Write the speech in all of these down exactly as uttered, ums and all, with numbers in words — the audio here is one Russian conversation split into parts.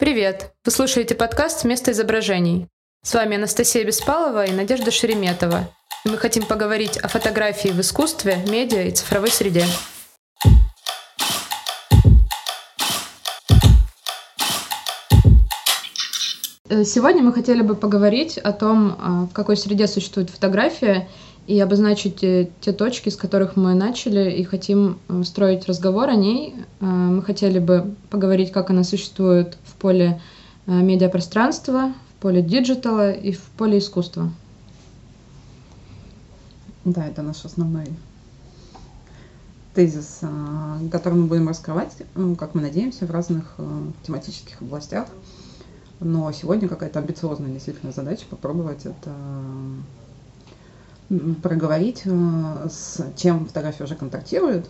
Привет! Вы слушаете подкаст «Место изображений». С вами Анастасия Беспалова и Надежда Шереметова. И мы хотим поговорить о фотографии в искусстве, медиа и цифровой среде. Сегодня мы хотели бы поговорить о том, в какой среде существует фотография, и обозначить те точки, с которых мы начали и хотим строить разговор о ней. Мы хотели бы поговорить, как она существует в поле медиапространства, в поле диджитала и в поле искусства. Да, это наш основной тезис, который мы будем раскрывать, как мы надеемся, в разных тематических областях. Но сегодня какая-то амбициозная действительно задача попробовать это проговорить, с чем фотография уже контактирует,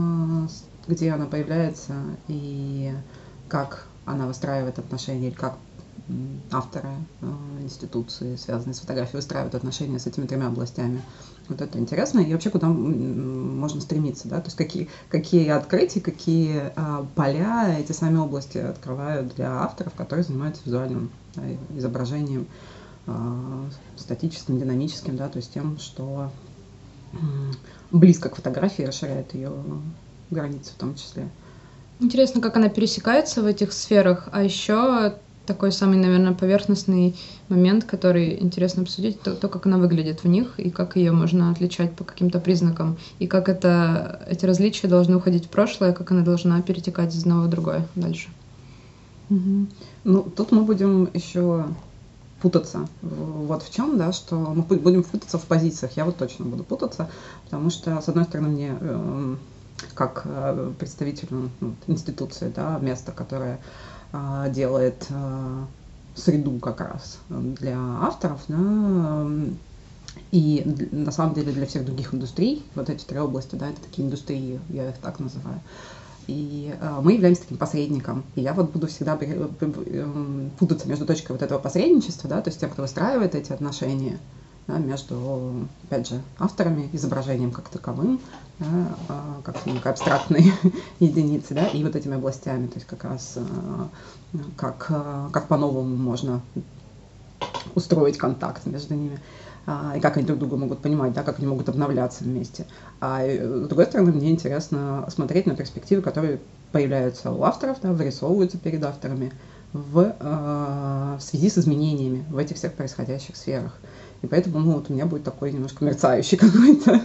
где она появляется и как она выстраивает отношения, или как авторы, институции, связанные с фотографией, выстраивают отношения с этими тремя областями. Вот это интересно. И вообще, куда можно стремиться, да? То есть какие, какие открытия, какие поля эти сами области открывают для авторов, которые занимаются визуальным, да, изображением, статическим, динамическим, да, то есть тем, что близко к фотографии, расширяет ее границы в том числе. Интересно, как она пересекается в этих сферах, а еще такой самый, наверное, поверхностный момент, который интересно обсудить, то, то, как она выглядит в них, и как ее можно отличать по каким-то признакам, и как это, эти различия должны уходить в прошлое, как она должна перетекать из одного в другое дальше. Угу. Ну, тут мы будем еще путаться. Вот в чем, да, что мы будем путаться в позициях. Я вот точно буду путаться, потому что, с одной стороны, мне э, как э, представителю ну, институции, да, место, которое э, делает э, среду как раз для авторов, да, и на самом деле для всех других индустрий, вот эти три области, да, это такие индустрии, я их так называю. И э, мы являемся таким посредником. И я вот буду всегда путаться между точкой вот этого посредничества, да, то есть тем, кто выстраивает эти отношения, да, между, опять же, авторами, изображением как таковым, да, э, как некой абстрактной единицы, да, и вот этими областями, то есть как раз э, как, э, как по-новому можно устроить контакт между ними. И как они друг друга могут понимать, да, как они могут обновляться вместе. А с другой стороны, мне интересно смотреть на перспективы, которые появляются у авторов, да, вырисовываются перед авторами в, в связи с изменениями в этих всех происходящих сферах. И поэтому ну, вот у меня будет такой немножко мерцающий какой-то,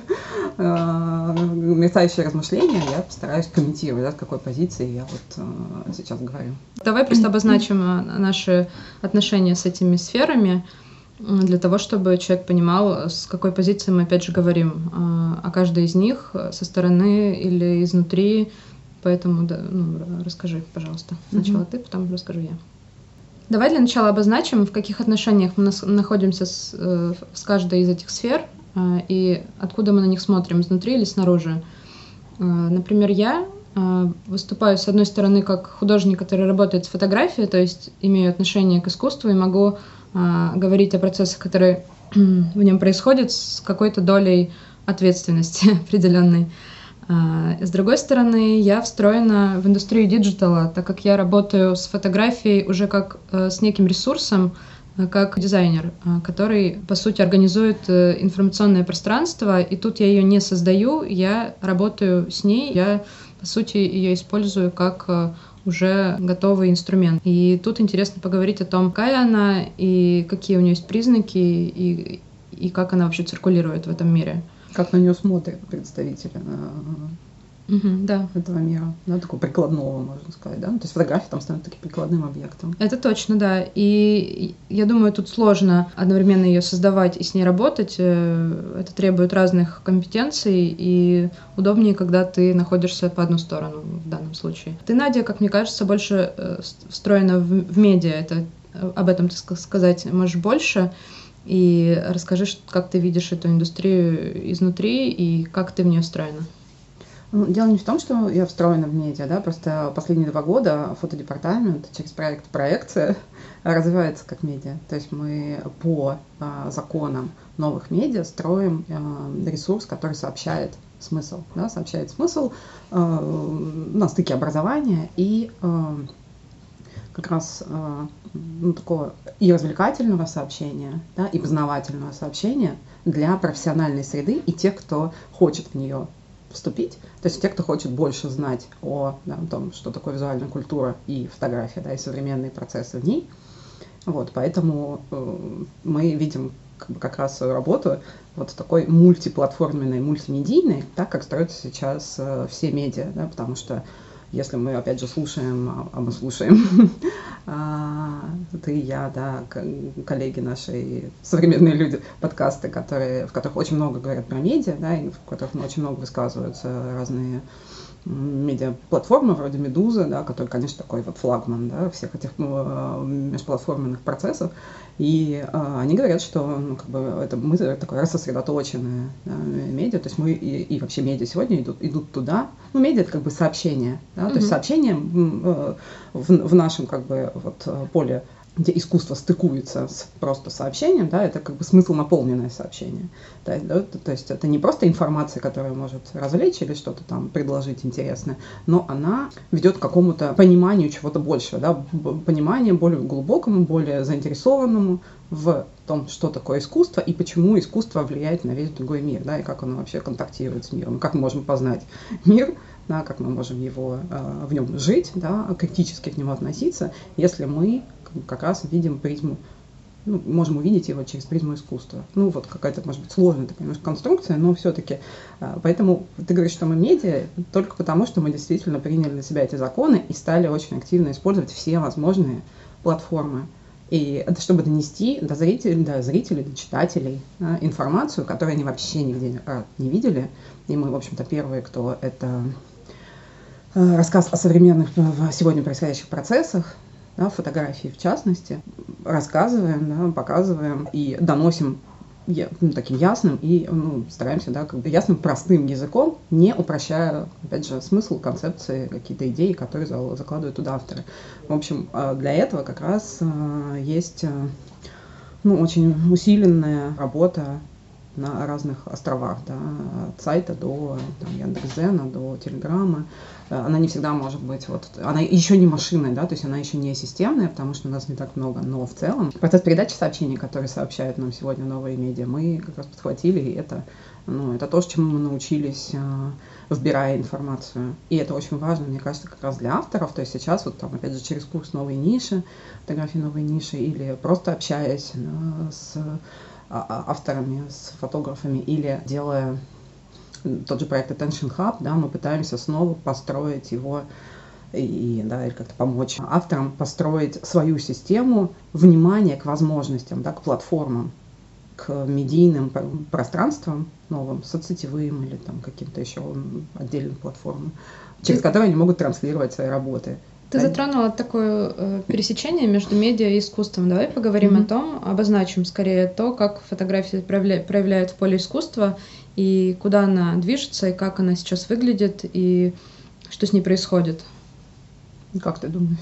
мерцающее размышление. Я постараюсь комментировать, да, с какой позиции я вот сейчас говорю. Давай просто обозначим наши отношения с этими сферами, для того, чтобы человек понимал, с какой позиции мы опять же говорим о каждой из них, со стороны или изнутри. Поэтому да, ну, расскажи, пожалуйста. Сначала mm-hmm. ты, потом расскажу я. Давай для начала обозначим, в каких отношениях мы находимся с, с каждой из этих сфер и откуда мы на них смотрим, изнутри или снаружи. Например, я выступаю, с одной стороны, как художник, который работает с фотографией, то есть имею отношение к искусству и могу говорить о процессах, которые в нем происходят, с какой-то долей ответственности определенной. С другой стороны, я встроена в индустрию диджитала, так как я работаю с фотографией уже как с неким ресурсом, как дизайнер, который, по сути, организует информационное пространство, и тут я ее не создаю, я работаю с ней, я, по сути, ее использую как уже готовый инструмент. И тут интересно поговорить о том, какая она и какие у нее есть признаки, и, и как она вообще циркулирует в этом мире. Как на нее смотрят представители угу, да. этого мира, да, такого прикладного, можно сказать, да? То есть фотография там становится таким прикладным объектом. Это точно, да. И я думаю, тут сложно одновременно ее создавать и с ней работать. Это требует разных компетенций, и удобнее, когда ты находишься по одну сторону в данном случае. Ты, Надя, как мне кажется, больше встроена в, в медиа. Это, об этом ты сказать можешь больше. И расскажи, как ты видишь эту индустрию изнутри и как ты в нее встроена. Ну, дело не в том, что я встроена в медиа, да, просто последние два года фотодепартамент через проект «Проекция» развивается как медиа. То есть мы по а, законам новых медиа строим а, ресурс, который сообщает смысл, да, сообщает смысл а, на стыке образования и а, как раз ну, такого и развлекательного сообщения, да, и познавательного сообщения для профессиональной среды и тех, кто хочет в нее вступить, то есть те, кто хочет больше знать о, да, о том, что такое визуальная культура и фотография, да, и современные процессы в ней. Вот, поэтому э, мы видим как, бы, как раз свою работу вот такой мультиплатформенной, мультимедийной, так как строятся сейчас э, все медиа, да, потому что если мы, опять же, слушаем, а мы слушаем, ты и я, да, коллеги наши, современные люди, подкасты, которые, в которых очень много говорят про медиа, да, и в которых очень много высказываются разные медиаплатформы вроде «Медузы», да, который, конечно, такой вот флагман, да, всех этих межплатформенных процессов. И а, они говорят, что ну, как бы это мы такое рассосредоточенное, да, медиа, то есть мы и, и вообще медиа сегодня идут, идут туда. Ну, медиа — это как бы сообщение, да, mm-hmm. то есть сообщение в, в нашем как бы вот поле, где искусство стыкуется с просто сообщением, да, это как бы смысл наполненное сообщение. Да, да, то есть это не просто информация, которая может развлечь или что-то там предложить интересное, но она ведет к какому-то пониманию чего-то большего, да, пониманию более глубокому, более заинтересованному в том, что такое искусство и почему искусство влияет на весь другой мир, да, и как оно вообще контактирует с миром, как мы можем познать мир, да, как мы можем его, э, в нем жить, да, критически к нему относиться, если мы как раз видим призму, ну, можем увидеть его через призму искусства. Ну, вот какая-то, может быть, сложная такая немножко конструкция, но все-таки. Поэтому ты говоришь, что мы медиа только потому, что мы действительно приняли на себя эти законы и стали очень активно использовать все возможные платформы. И это чтобы донести до зрителей, до зрителей, до читателей, да, информацию, которую они вообще нигде не видели. И мы, в общем-то, первые, кто это рассказ о современных сегодня происходящих процессах, да, фотографии в частности, рассказываем, да, показываем и доносим ну, таким ясным и ну, стараемся, да, как бы ясным, простым языком, не упрощая, опять же, смысл, концепции, какие-то идеи, которые закладывают туда авторы. В общем, для этого как раз есть ну, очень усиленная работа на разных островах, да, от сайта до там, Яндекс.Дзена, до Телеграма. Она не всегда может быть, вот, она еще не машинная, да, то есть она еще не системная, потому что у нас не так много, но в целом процесс передачи сообщений, которые сообщают нам сегодня новые медиа, мы как раз подхватили, и это, ну, это то, чему мы научились, вбирая информацию. И это очень важно, мне кажется, как раз для авторов, то есть сейчас вот там, опять же, через курс «Новые ниши», фотографии «Новые ниши», или просто общаясь, да, с авторами, с фотографами, или делая тот же проект Attention Hub, да, мы пытаемся снова построить его и, да, или как-то помочь авторам построить свою систему внимания к возможностям, да, к платформам, к медийным пространствам новым, соцсетевым или там каким-то еще отдельным платформам, через которые они могут транслировать свои работы. Ты затронула такое э, пересечение между медиа и искусством. Давай поговорим mm-hmm. о том, обозначим скорее то, как фотография проявля- проявляет в поле искусства, и куда она движется, и как она сейчас выглядит, и что с ней происходит. Как ты думаешь?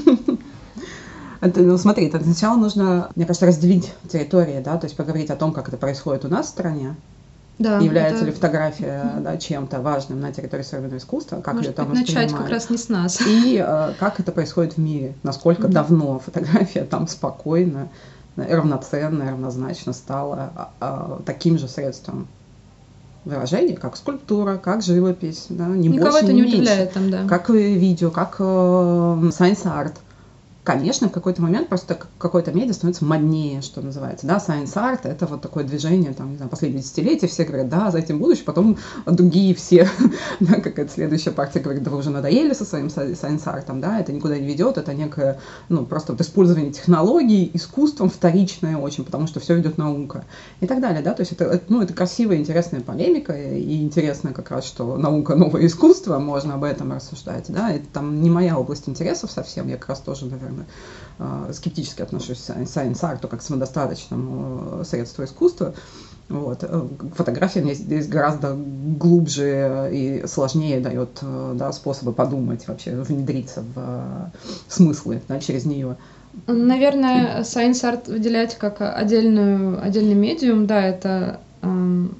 Это, ну, смотри, это сначала нужно, мне кажется, разделить территории, да, то есть поговорить о том, как это происходит у нас в стране. Да, является это... ли фотография mm-hmm. да, чем-то важным на территории современного искусства, как Может ее там быть, воспринимают. начать как раз не с нас. И э, как это происходит в мире, насколько mm-hmm. давно фотография там спокойно, равноценно, равнозначно стала а, а, таким же средством выражения, как скульптура, как живопись, да, не Никого больше, это не не меньше, удивляет там, да. Как видео, как э, science art. Конечно, в какой-то момент просто какой-то медиа становится моднее, что называется. Да, science art — это вот такое движение, там, не знаю, последние десятилетия, все говорят, да, за этим будущее, потом другие все, да, какая-то следующая партия говорит, да вы уже надоели со своим science art, да, это никуда не ведет, это некое, ну, просто вот использование технологий, искусством вторичное очень, потому что все ведет наука и так далее, да, то есть это, ну, это красивая, интересная полемика, и интересно как раз, что наука — новое искусство, можно об этом рассуждать, да, это там не моя область интересов совсем, я как раз тоже, наверное, скептически отношусь к сайенс-арту как к самодостаточному средству искусства. Вот. Фотография мне здесь гораздо глубже и сложнее дает, да, способы подумать, вообще внедриться в смыслы, да, через нее. Наверное, science art выделять как отдельную, отдельный медиум, да, это э,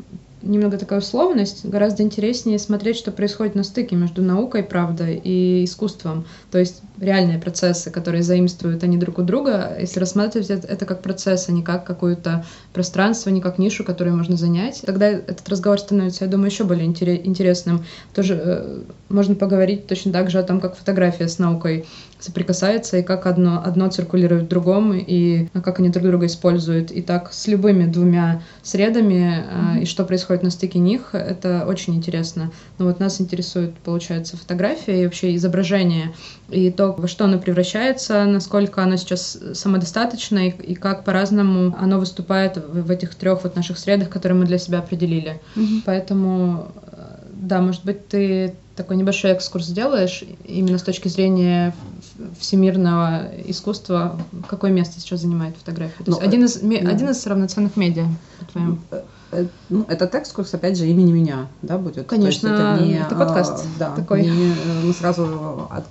немного такая условность, гораздо интереснее смотреть, что происходит на стыке между наукой, правдой и искусством. То есть реальные процессы, которые заимствуют они друг у друга, если рассматривать это как процесс, а не как какое-то пространство, не как нишу, которую можно занять, тогда этот разговор становится, я думаю, еще более интересным. Тоже э, можно поговорить точно так же о том, как фотография с наукой соприкасается, и как одно, одно циркулирует в другом, и как они друг друга используют. И так с любыми двумя средами, mm-hmm. и что происходит на стыке них, это очень интересно. Но вот нас интересует, получается, фотография и вообще изображение, и то, во что оно превращается, насколько оно сейчас самодостаточно, и, и как по-разному оно выступает в, в этих трех вот наших средах, которые мы для себя определили. Mm-hmm. Поэтому, да, может быть, ты такой небольшой экскурс сделаешь именно с точки зрения всемирного искусства. Какое место сейчас занимает фотография? То есть ну, один, из, да. один из равноценных медиа, по-твоему? Ну, этот экскурс, опять же, имени меня, да, будет? Конечно, это, не, это подкаст а, да, такой. Не, мы сразу от,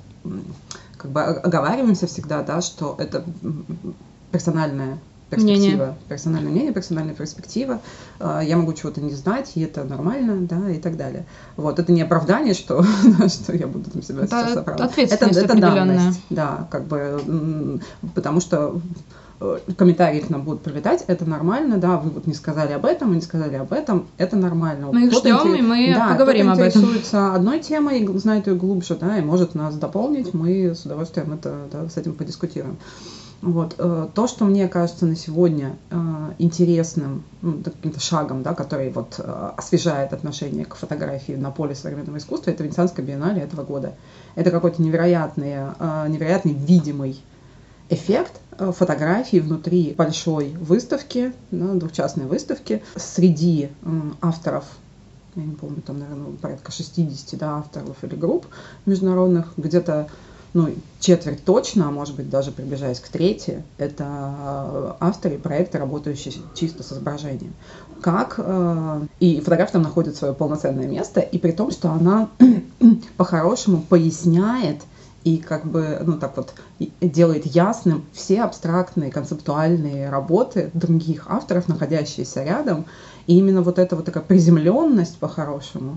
как бы оговариваемся всегда, да, что это персональная перспектива, мнение. персональное мнение, персональная перспектива. Я могу чего-то не знать, и это нормально, да, и так далее. Вот, это не оправдание, что, что я буду там себя сейчас оправдывать. Это, это данность, да, как бы, потому что комментарии к нам будут прилетать, это нормально, да, вы вот не сказали об этом, мы не сказали об этом, это нормально. Мы их ждем, интерес... и мы да, поговорим об этом. Кто-то интересуется одной темой и знает ее глубже, да, и может нас дополнить, мы с удовольствием это, да, с этим подискутируем. Вот. То, что мне кажется на сегодня интересным, ну, каким-то шагом, да, который вот освежает отношение к фотографии на поле современного искусства, это Венецианская биеннале этого года. Это какой-то невероятный, невероятный видимый эффект фотографии внутри большой выставки, да, двухчастной выставки, среди авторов, я не помню, там, наверное, порядка шестьдесят, да, авторов или групп международных, где-то ну, четверть точно, а может быть даже приближаясь к трети, это авторы проекта, работающие чисто с изображением. Как э, и фотография там находит свое полноценное место, и при том, что она по-хорошему поясняет и как бы, ну так вот, делает ясным все абстрактные концептуальные работы других авторов, находящиеся рядом. И именно вот эта вот такая приземленность по-хорошему,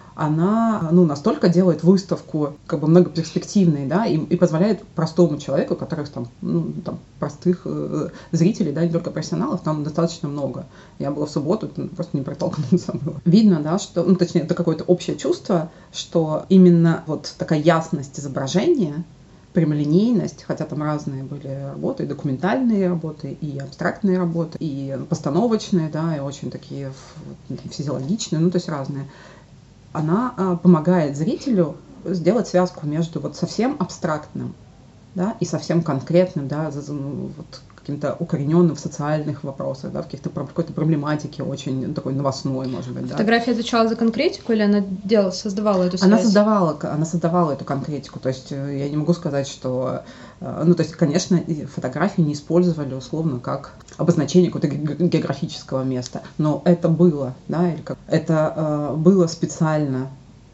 она, ну, настолько делает выставку как бы многоперспективной, да, и, и позволяет простому человеку, у которых там, ну, там простых э, зрителей, да, не только профессионалов, там достаточно много. Я была в субботу, просто не протолкнуться было. Видно, да, что, ну, точнее, это какое-то общее чувство, что именно вот такая ясность изображения, прямолинейность, хотя там разные были работы, и документальные работы, и абстрактные работы, и постановочные, да, и очень такие физиологичные, ну, то есть разные. Она а, помогает зрителю сделать связку между вот совсем абстрактным, да, и совсем конкретным, да, вот, каким-то укорененным в социальных вопросах, да, в каких-то какой-то проблематике очень такой новостной, может быть. Фотография да. отвечала за конкретику или она делала, создавала эту связь? Она создавала, она создавала эту конкретику. То есть я не могу сказать, что... Ну, то есть, конечно, фотографии не использовали условно как обозначение какого-то географического места, но это было, да, или как... Это было специально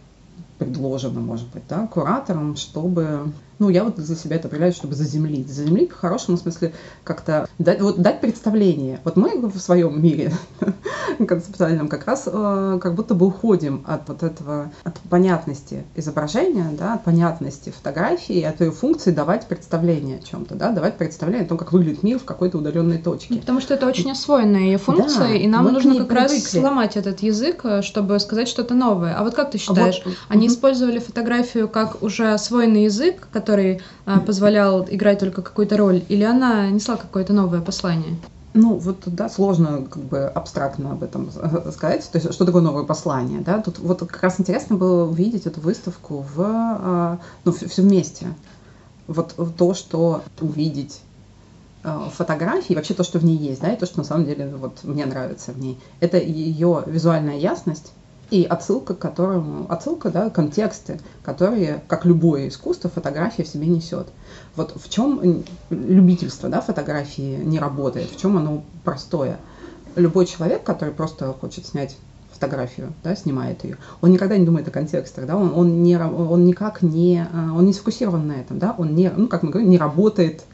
предложено, может быть, да, куратором, чтобы... Ну, я вот для себя это определяю, чтобы заземлить. Заземлить в хорошем смысле как-то дать, вот, дать представление. Вот мы в своем мире концептуальном как раз э, как будто бы уходим от вот этого, от понятности изображения, да, от понятности фотографии, от ее функции давать представление о чем-то, да, давать представление о том, как выглядит мир в какой-то удаленной точке. Потому что это очень освоенная ее функция, да, и нам нужно как привыкли. раз сломать этот язык, чтобы сказать что-то новое. А вот как ты считаешь, вот, они угу. использовали фотографию как уже освоенный язык, который который а, позволял играть только какую-то роль, или она несла какое-то новое послание? Ну, вот, да, сложно как бы абстрактно об этом сказать, то есть что такое новое послание, да, тут вот как раз интересно было увидеть эту выставку в, ну, все вместе, вот то, что увидеть фотографии, вообще то, что в ней есть, да, и то, что на самом деле вот мне нравится в ней, это ее визуальная ясность, и отсылка к которому, отсылка, да, контексты, которые, как любое искусство, фотография в себе несет. Вот в чем любительство, да, фотографии не работает, в чем оно простое. Любой человек, который просто хочет снять фотографию, да, снимает ее, он никогда не думает о контекстах, да, он, он, не, он никак не, он не сфокусирован на этом, да, он не, ну, как мы говорим, не работает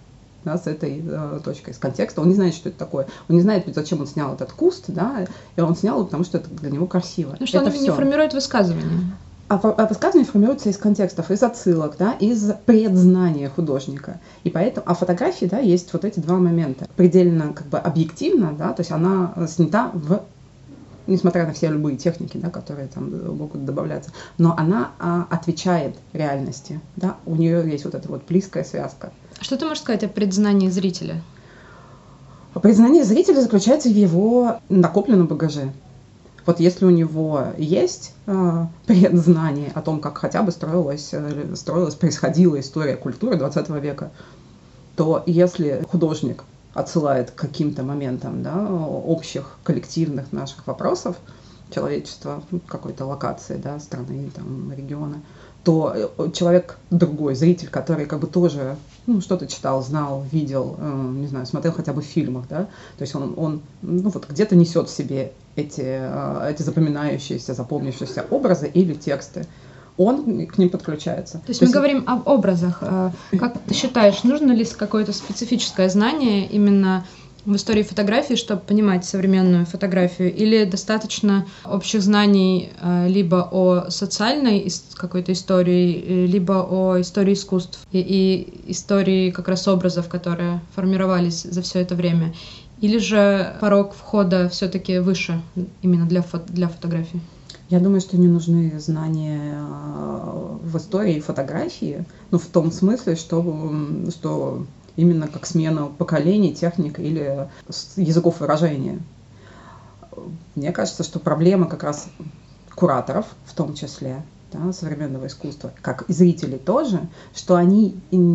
да, с этой э, точкой, с контекста. Он не знает, что это такое. Он не знает, зачем он снял этот куст, да, и он снял его, потому что это для него красиво. Ну что это он не формирует высказывание. А, а высказывания формируются из контекстов, из отсылок, да, из предзнания художника. И поэтому, а фотографии, да, есть вот эти два момента. Предельно как бы объективно, да, то есть она снята в, несмотря на все любые техники, да, которые там могут добавляться, но она а, отвечает реальности, да, у нее есть вот эта вот близкая связка. Что ты можешь сказать о предзнании зрителя? Предзнание зрителя заключается в его накопленном багаже. Вот если у него есть э, предзнание о том, как хотя бы строилась, э, строилась, происходила история культуры двадцатого века, то если художник отсылает к каким-то моментам, да, общих, коллективных наших вопросов человечества, какой-то локации, да, страны, там, региона, то человек другой, зритель, который как бы тоже ну, что-то читал, знал, видел, э, не знаю, смотрел хотя бы в фильмах, да, то есть он, он ну, вот где-то несет в себе эти, э, эти запоминающиеся, запомнившиеся образы или тексты, он к ним подключается. То есть то мы есть... говорим об образах. Как ты считаешь, нужно ли какое-то специфическое знание именно в истории фотографии, чтобы понимать современную фотографию, или достаточно общих знаний либо о социальной какой-то истории, либо о истории искусств и, и истории как раз образов, которые формировались за все это время? Или же порог входа все-таки выше именно для, фото, для фотографии? Я думаю, что не нужны знания в истории фотографии, ну, в том смысле, что, что именно как смена поколений, техник или языков выражения. Мне кажется, что проблема как раз кураторов, в том числе, да, современного искусства, как и зрителей тоже, что они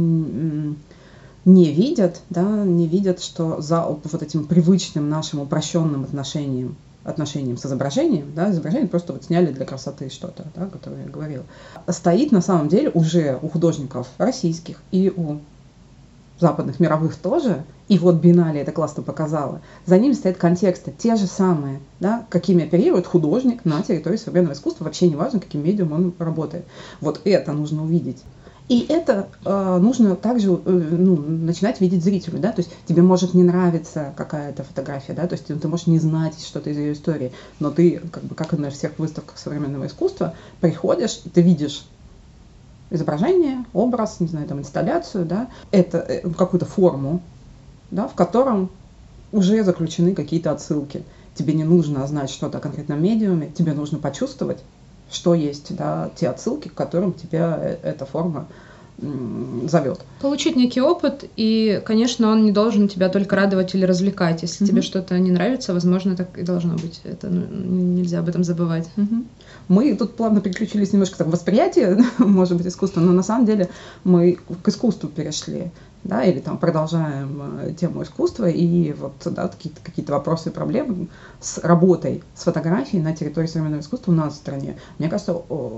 не видят, да, не видят, что за вот этим привычным нашим упрощенным отношением отношением с изображением, да, изображение просто вот сняли для красоты что-то, да, которое я говорила, стоит на самом деле уже у художников российских и у западных мировых тоже, и вот Биеннале это классно показало, за ним стоят контексты, те же самые, да, какими оперирует художник на территории современного искусства, вообще не важно, каким медиумом он работает. Вот это нужно увидеть. И это э, нужно также э, ну, начинать видеть зрителю, да, то есть тебе может не нравиться какая-то фотография, да, то есть ты, ты можешь не знать что-то из ее истории, но ты, как бы, как и на всех выставках современного искусства, приходишь, и ты видишь изображение, образ, не знаю, там, инсталляцию, да, это э, какую-то форму, да, в котором уже заключены какие-то отсылки. Тебе не нужно знать что-то о конкретном медиуме, тебе нужно почувствовать, что есть, да, те отсылки, к которым тебя эта форма м, зовет. Получить некий опыт, и, конечно, он не должен тебя только радовать или развлекать. Если mm-hmm. тебе что-то не нравится, возможно, так и должно быть. Это ну, нельзя об этом забывать. Mm-hmm. Мы тут плавно переключились немножко к восприятию, может быть, искусства, но на самом деле мы к искусству перешли. Да, или там продолжаем тему искусства и вот да, какие-то, какие-то вопросы и проблемы с работой, с фотографией на территории современного искусства у нас в стране. Мне кажется,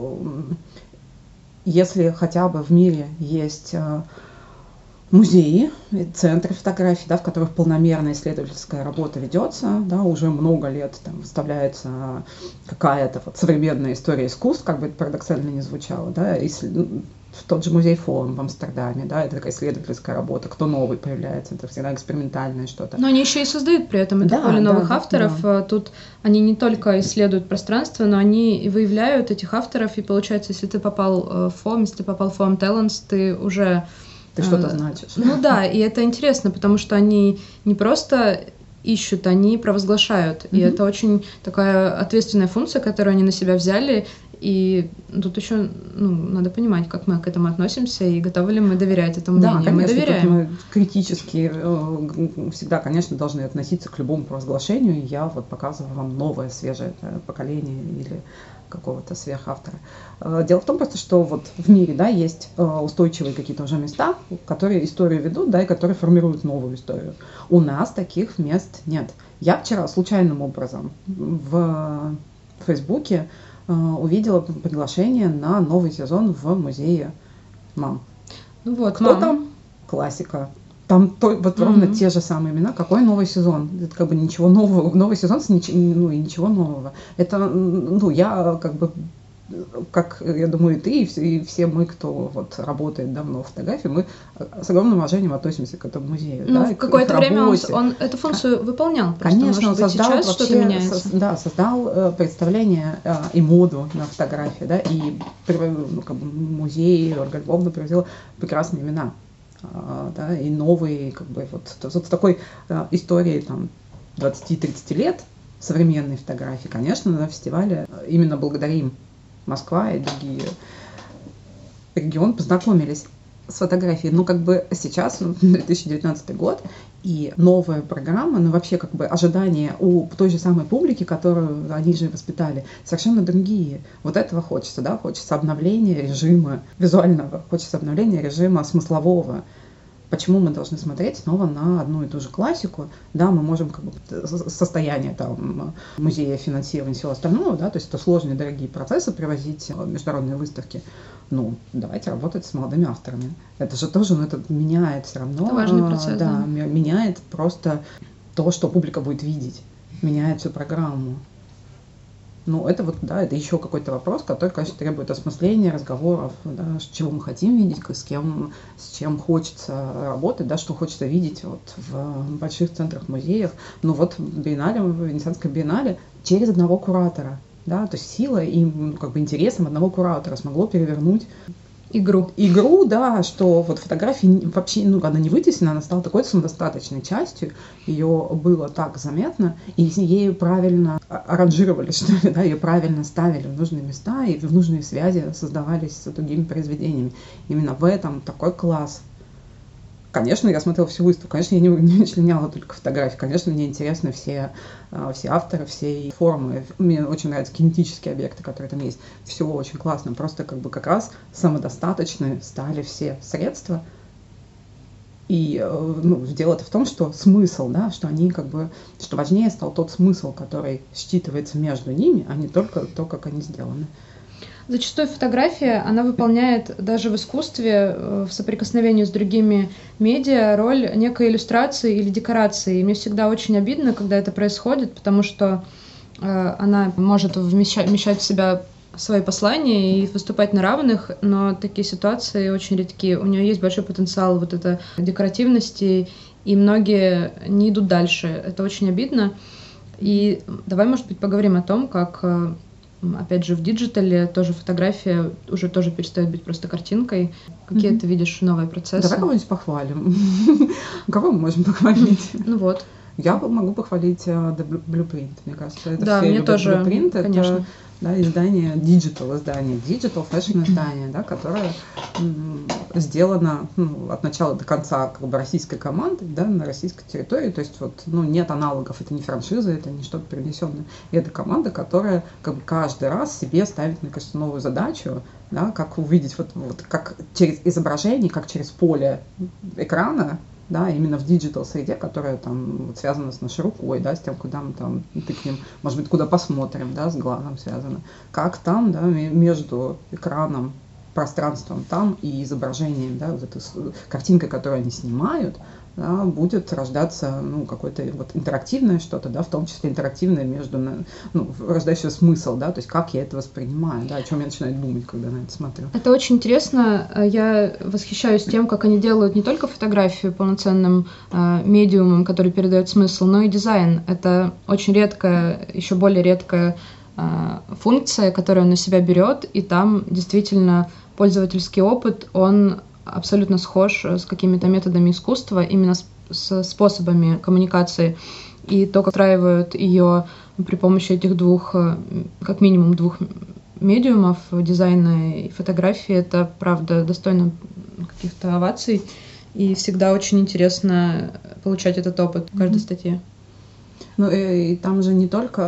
если хотя бы в мире есть музеи, центры фотографий, да, в которых полномерная исследовательская работа ведется, да, уже много лет там выставляется какая-то вот современная история искусств, как бы это парадоксально не звучало, да, в тот же музей Фоум в Амстердаме, да, это такая исследовательская работа, кто новый появляется, это всегда экспериментальное что-то. Но они еще и создают при этом это да, поле новых да, авторов. Да. Тут они не только исследуют пространство, но они и выявляют этих авторов, и получается, если ты попал в Фоум, если ты попал в Фоум Talents, ты уже... Ты что-то значишь. Ну да, и это интересно, потому что они не просто ищут, они провозглашают. Mm-hmm. И это очень такая ответственная функция, которую они на себя взяли. И тут еще ну, надо понимать, как мы к этому относимся и готовы ли мы доверять этому да, мнению. Конечно, мы доверяем. Мы критически всегда, конечно, должны относиться к любому провозглашению. Я вот показываю вам новое, свежее поколение или какого-то сверхавтора. Дело в том просто, что вот в мире, да, есть устойчивые какие-то уже места, которые историю ведут, да, и которые формируют новую историю. У нас таких мест нет. Я вчера случайным образом в Фейсбуке увидела приглашение на новый сезон в музее «Мам». Ну вот, кто мам. Там? Классика. Там то, вот mm-hmm. ровно те же самые имена. Какой новый сезон? Это как бы ничего нового. Новый сезон с нич... ну, и ничего нового. Это, ну, я как бы как, я думаю, и ты, и все, и все мы, кто вот работает давно в фотографии, мы с огромным уважением относимся к этому музею. Ну, да, в какое-то время он, работе. он эту функцию выполнял. Просто, Конечно, может он быть, создал сейчас вообще, что-то меняется. Со, да, создал э, представление э, и моду на фотографии, да, и ну, как бы, музей Ольга Львовна привозила прекрасные имена. Да, и новые, как бы, вот, вот с такой э, историей там двадцать-тридцать лет современной фотографии, конечно, на фестивале именно благодаря им Москва и другие регионы познакомились с фотографией. Но как бы сейчас, ну, две тысячи девятнадцатый год, и новая программа, ну вообще как бы ожидания у той же самой публики, которую они же воспитали, совершенно другие. Вот этого хочется, да, хочется обновления режима визуального, хочется обновления режима смыслового. Почему мы должны смотреть снова на одну и ту же классику? Да, мы можем как бы состояние там музея, финансирования всего остального, да, то есть это сложные, дорогие процессы привозить в международные выставки. Ну, давайте работать с молодыми авторами. Это же тоже, ну, это меняет все равно. Это важный процесс, да, да. Меняет просто то, что публика будет видеть. Меняет всю программу. Ну, это вот, да, это еще какой-то вопрос, который, конечно, требует осмысления, разговоров, да, чего мы хотим видеть, с кем, с чем хочется работать, да, что хочется видеть вот в больших центрах, музеях. Ну, вот биеннале, Венецианская биеннале через одного куратора, да, то есть сила и, ну, как бы интересом одного куратора смогло перевернуть Игру. Игру, да, что вот фотография вообще, ну, она не вытеснена, она стала такой самодостаточной частью, ее было так заметно, и ею правильно аранжировали, что ли, да, ее правильно ставили в нужные места, и в нужные связи создавались с другими произведениями. Именно в этом такой класс. Конечно, я смотрела всю выставку, конечно, я не, не членяла только фотографии, конечно, мне интересны все, все авторы, все формы, мне очень нравятся кинетические объекты, которые там есть, все очень классно, просто как бы как раз самодостаточны стали все средства, и, ну, дело-то в том, что смысл, да, что они как бы, что важнее стал тот смысл, который считывается между ними, а не только то, как они сделаны. Зачастую фотография, она выполняет даже в искусстве, в соприкосновении с другими медиа, роль некой иллюстрации или декорации. И мне всегда очень обидно, когда это происходит, потому что э, она может вмещать, вмещать в себя свои послания и выступать на равных, но такие ситуации очень редки. У нее есть большой потенциал вот этой декоративности, и многие не идут дальше. Это очень обидно. И давай, может быть, поговорим о том, как... Опять же, в диджитале тоже фотография уже тоже перестает быть просто картинкой. Какие mm-hmm. ты видишь новые процессы? Давай кого-нибудь похвалим. Кого мы можем похвалить? Ну вот. Я могу похвалить The Blueprint, мне кажется. Это да, все мне любят тоже, Blueprint. конечно. Это, да, издание, диджитал издание, диджитал фэшн издание, да, которое м, сделано, ну, от начала до конца как бы российской командой, да, на российской территории. То есть вот, ну, нет аналогов, это не франшиза, это не что-то перенесенное. И это команда, которая как бы каждый раз себе ставит, мне кажется, новую задачу, да, как увидеть вот, вот как через изображение, как через поле экрана, да, именно в диджитал среде, которая там вот связана с нашей рукой, да, с тем, куда мы там тыкнем, может быть, куда посмотрим, да, с глазом связано. Как там, да, между экраном, пространством там и изображением, да, вот этой картинкой, которую они снимают, да, будет рождаться, ну, какое-то вот интерактивное что-то, да, в том числе интерактивное между, ну, рождающий смысл, да, то есть как я это воспринимаю, да, о чем я начинаю думать, когда на это смотрю. Это очень интересно. Я восхищаюсь тем, как они делают не только фотографию полноценным э, медиумом, который передает смысл, но и дизайн. Это очень редкая, еще более редкая э, функция, которую он на себя берет, и там действительно пользовательский опыт, он абсолютно схож с какими-то методами искусства, именно с, с способами коммуникации. И то, как устраивают ее при помощи этих двух, как минимум двух медиумов, дизайна и фотографии, это, правда, достойно каких-то оваций. И всегда очень интересно получать этот опыт в каждой mm-hmm. статье. Ну и, и там же не только...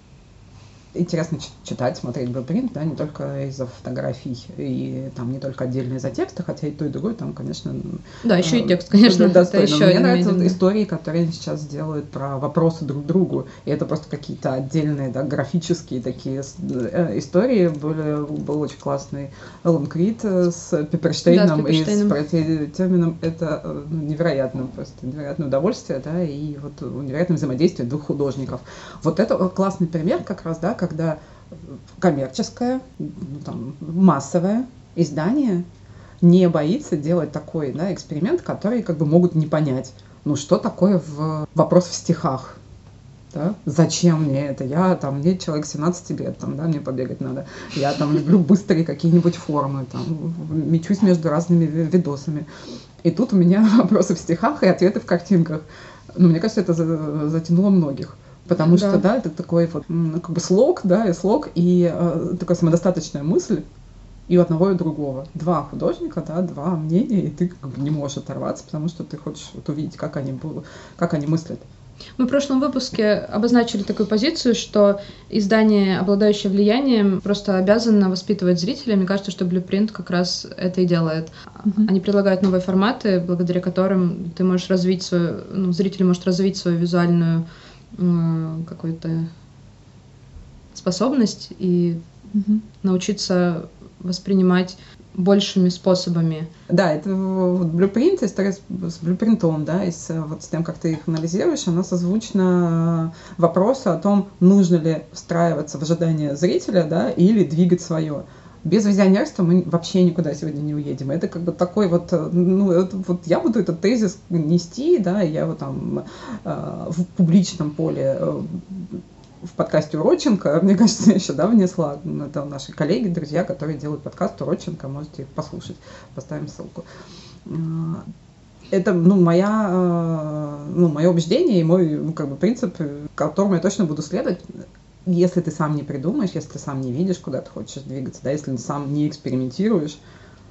интересно читать, смотреть Blueprint, да, не только из-за фотографий и там не только отдельно из-за текста, хотя и то, и другое там, конечно... Да, еще и текст, конечно, да, это еще Мне нравятся медиум, вот да. истории, которые они сейчас делают про вопросы друг к другу, и это просто какие-то отдельные, да, графические такие истории. Были, был очень классный Эллен Крид с Пепперштейном, да, с Пепперштейном. И с Термином. Это, ну, невероятно, просто невероятное удовольствие, да, и вот невероятное взаимодействие двух художников. Вот это классный пример как раз, да, когда коммерческое, ну, там, массовое издание не боится делать такой, да, эксперимент, который как бы могут не понять. Ну, что такое в вопрос в стихах? Да? Зачем мне это? Я там, мне человек семнадцать лет, там, да, мне побегать надо. Я там люблю быстрые какие-нибудь формы, там, мечусь между разными видосами. И тут у меня вопросы в стихах и ответы в картинках. Ну, мне кажется, это затянуло многих. Потому да. что, да, это такой вот, ну, как бы слог, да, и слог, и э, такая самодостаточная мысль и у одного, и у другого. Два художника, да, два мнения, и ты как бы не можешь оторваться, потому что ты хочешь вот увидеть, как они, как они мыслят. Мы в прошлом выпуске обозначили такую позицию, что издание, обладающее влиянием, просто обязано воспитывать зрителя. Мне кажется, что Blueprint как раз это и делает. Mm-hmm. Они предлагают новые форматы, благодаря которым ты можешь развить свою, ну, зритель может развить свою визуальную э, какую-то способность и mm-hmm. научиться воспринимать большими способами. Да, это вот Blueprint, история с, с Blueprint, да, и с, вот с тем, как ты их анализируешь, она созвучна вопросу о том, нужно ли встраиваться в ожидание зрителя, да, или двигать свое. Без визионерства мы вообще никуда сегодня не уедем. Это как бы такой вот, ну, это, вот я буду этот тезис нести, да, я вот там э, в публичном поле э, в подкасте Уроченко, мне кажется, я еще, да, внесла. Это наши коллеги, друзья, которые делают подкаст Уроченко, можете их послушать, поставим ссылку. Это, ну, моя, ну, мое убеждение и мой, ну, как бы принцип, которому я точно буду следовать. Если ты сам не придумаешь, если ты сам не видишь, куда ты хочешь двигаться, да, если ты сам не экспериментируешь,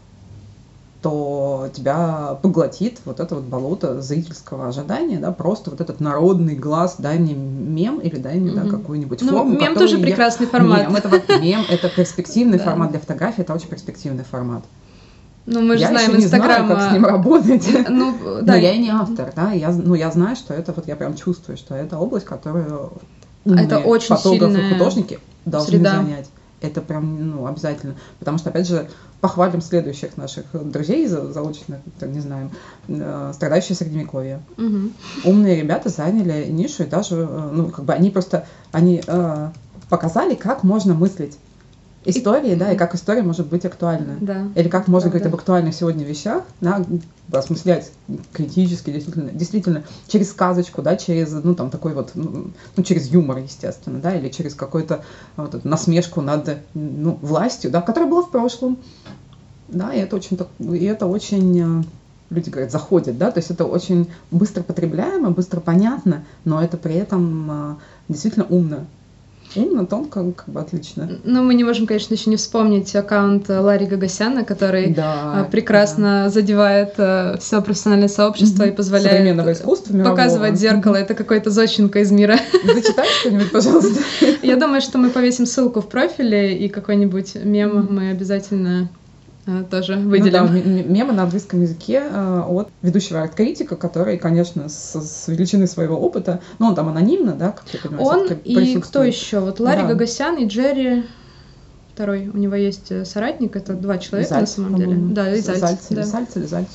то тебя поглотит вот это вот болото зрительского ожидания, да, просто вот этот народный глаз, дай мне мем или дай мне, mm-hmm. да, какую-нибудь форму. Ну, мем тоже прекрасный я... формат. Мем, это, вот, мем, это перспективный формат для фотографии, это очень перспективный формат. Ну, мы же я знаем еще Инстаграм. Не знаю, как с ним работать. Ну, да. Но я и не автор, да, я, ну, я знаю, что это, вот я прям чувствую, что это область, которую это очень фотографы и художники должны среда. занять. Это прям, ну, обязательно. Потому что, опять же, похвалим следующих наших друзей заочных, не знаю, э, страдающие Средневековья. Угу. Умные ребята заняли нишу, и даже, э, ну, как бы они просто, они э, показали, как можно мыслить истории, и, да, и как история может быть актуальна. Да. Или как можно Правда. говорить об актуальных сегодня вещах, да, осмыслять критически, действительно, действительно, через сказочку, да, через, ну, там, такой вот, ну, через юмор, естественно, да, или через какую-то вот эту насмешку над, ну, властью, да, которая была в прошлом, да, и это очень, и это очень, люди говорят, заходит, да, то есть это очень быстро потребляемо, быстро понятно, но это при этом действительно умно. Умно, тонко, как бы отлично. Ну, мы не можем, конечно, еще не вспомнить аккаунт Ларри Гагасяна, который да, прекрасно да. задевает все профессиональное сообщество mm-hmm. и позволяет современного искусства показывать мирового. зеркало. Mm-hmm. Это какой-то Зощенко из мира. Зачитай что-нибудь, пожалуйста. Я думаю, что мы повесим ссылку в профиле, и какой-нибудь мем mm-hmm. мы обязательно тоже выделим. Ну, да, мемы на английском языке э, от ведущего арт-критика, который, конечно, с, с величины своего опыта, ну, он там анонимно, да, как ты понимаешь, он и кто еще? Вот Ларри да. Гагасян и Джерри второй. У него есть соратник, это два человека Зальц, на самом деле. Да, и Зальц. Зальц, да. Зальц или Зальц.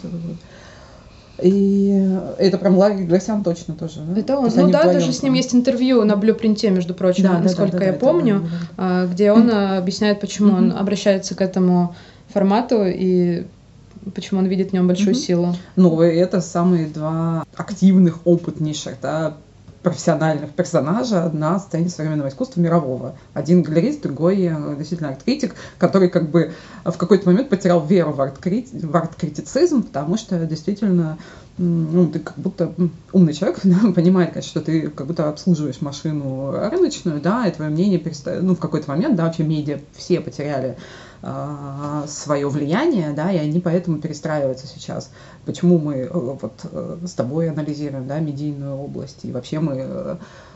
И это прям Ларри Гагасян точно тоже. Да? Это он. Ну да, даже с ним есть интервью на Blueprint, между прочим, да, насколько да, да, я да, помню, да, да. где он объясняет, почему он обращается к этому формату и почему он видит в нем большую mm-hmm. силу. Ну, это самые два активных, опытнейших, да, профессиональных персонажа на сцене современного искусства мирового. Один галерист, другой действительно арт-критик, который как бы в какой-то момент потерял веру в, арт-крити... в арт-критицизм, потому что действительно, ну, ты как будто умный человек, да, понимает, конечно, что ты как будто обслуживаешь машину рыночную, да, и твое мнение перестает, ну, в какой-то момент, да, вообще медиа все потеряли свое влияние, да, и они поэтому перестраиваются сейчас. Почему мы вот с тобой анализируем, да, медийную область, и вообще мы,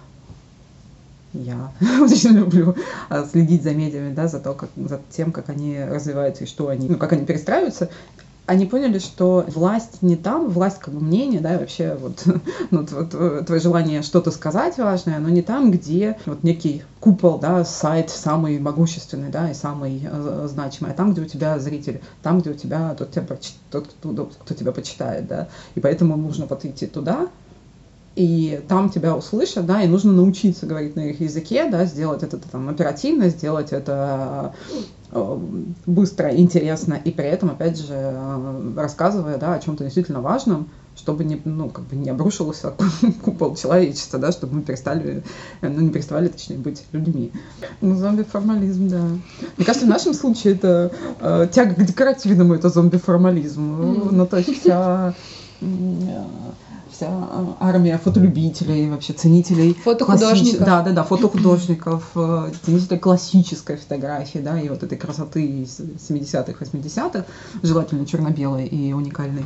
я очень люблю следить за медиами, да, за, то, как, за тем, как они развиваются и что они, ну, как они перестраиваются. Они поняли, что власть не там, власть как бы мнение, да, и вообще вот, ну, твое желание что-то сказать важное, но не там, где вот некий купол, да, сайт самый могущественный, да, и самый э, значимый, а там, где у тебя зритель, там, где у тебя тот, тебя, тот кто, кто тебя почитает, да, и поэтому нужно вот идти туда, и там тебя услышат, да, и нужно научиться говорить на их языке, да, сделать это там оперативно, сделать это быстро, интересно, и при этом, опять же, рассказывая, да, о чем-то действительно важном, чтобы не, ну, как бы не обрушился купол человечества, да, чтобы мы перестали, ну, не переставали, точнее, быть людьми. Ну, зомби-формализм, да. Мне кажется, в нашем случае это э, тяга к декоративному, это зомби-формализм. Mm. Ну, то есть вся, вся армия фотолюбителей, вообще ценителей. Фотохудожников. Да, да, да, фотохудожников, ценителей классической фотографии, да, и вот этой красоты семидесятых, восьмидесятых, желательно черно-белой и уникальной.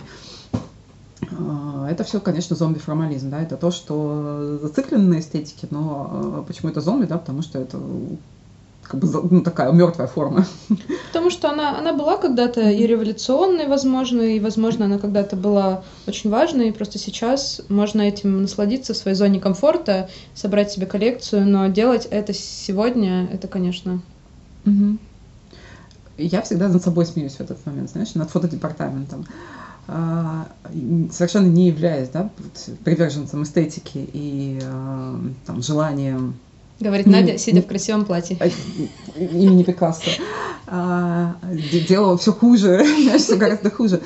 Это все, конечно, зомби-формализм, да, это то, что зациклено на эстетике, но почему это зомби, да, потому что это как бы, ну, такая мертвая форма. Потому что она, она была когда-то и революционной, возможно, и, возможно, она когда-то была очень важной, и просто сейчас можно этим насладиться в своей зоне комфорта, собрать себе коллекцию, но делать это сегодня, это, конечно... Угу. Я всегда над собой смеюсь в этот момент, знаешь, над фотодепартаментом. Совершенно не являясь, да, приверженцем эстетики и там, желанием... Говорит Надя, сидя в красивом платье. Имени Пикассо. Делала все хуже, все гораздо хуже.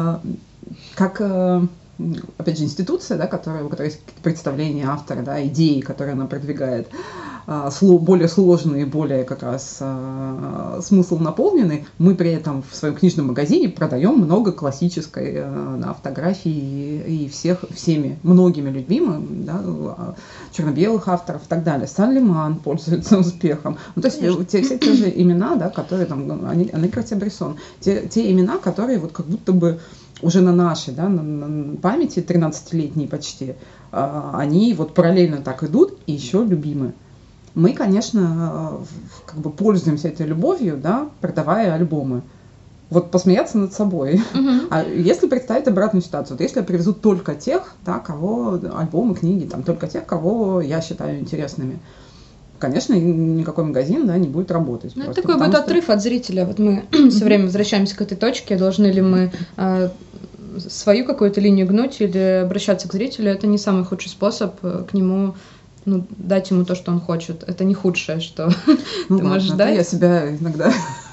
Как, опять же, институция, да, которая, у которой есть представления автора, да, идеи, которые она продвигает, более сложные, более как раз смысл наполненный, мы при этом в своем книжном магазине продаем много классической, да, фотографии и всех, всеми, многими любимым, да, черно-белых авторов и так далее. Сан-Лиман пользуется успехом. Ну, то есть те, все те же имена, да, которые там, они, они Картье-Бresson, те, те имена, которые вот как будто бы уже на нашей, да, на, на памяти тринадцатилетней почти, они вот параллельно так идут и еще любимы. Мы, конечно, как бы пользуемся этой любовью, да, продавая альбомы. Вот посмеяться над собой. Uh-huh. А если представить обратную ситуацию, вот если я привезу только тех, да, кого альбомы, книги, там, только тех, кого я считаю интересными, конечно, никакой магазин, да, не будет работать. Ну, это такой будет что... отрыв от зрителя. Вот мы uh-huh. все время возвращаемся к этой точке, должны ли мы э, свою какую-то линию гнуть или обращаться к зрителю. Это не самый худший способ к нему, ну, дать ему то, что он хочет. Это не худшее, что ну, ты ладно, можешь дать. Я себя иногда...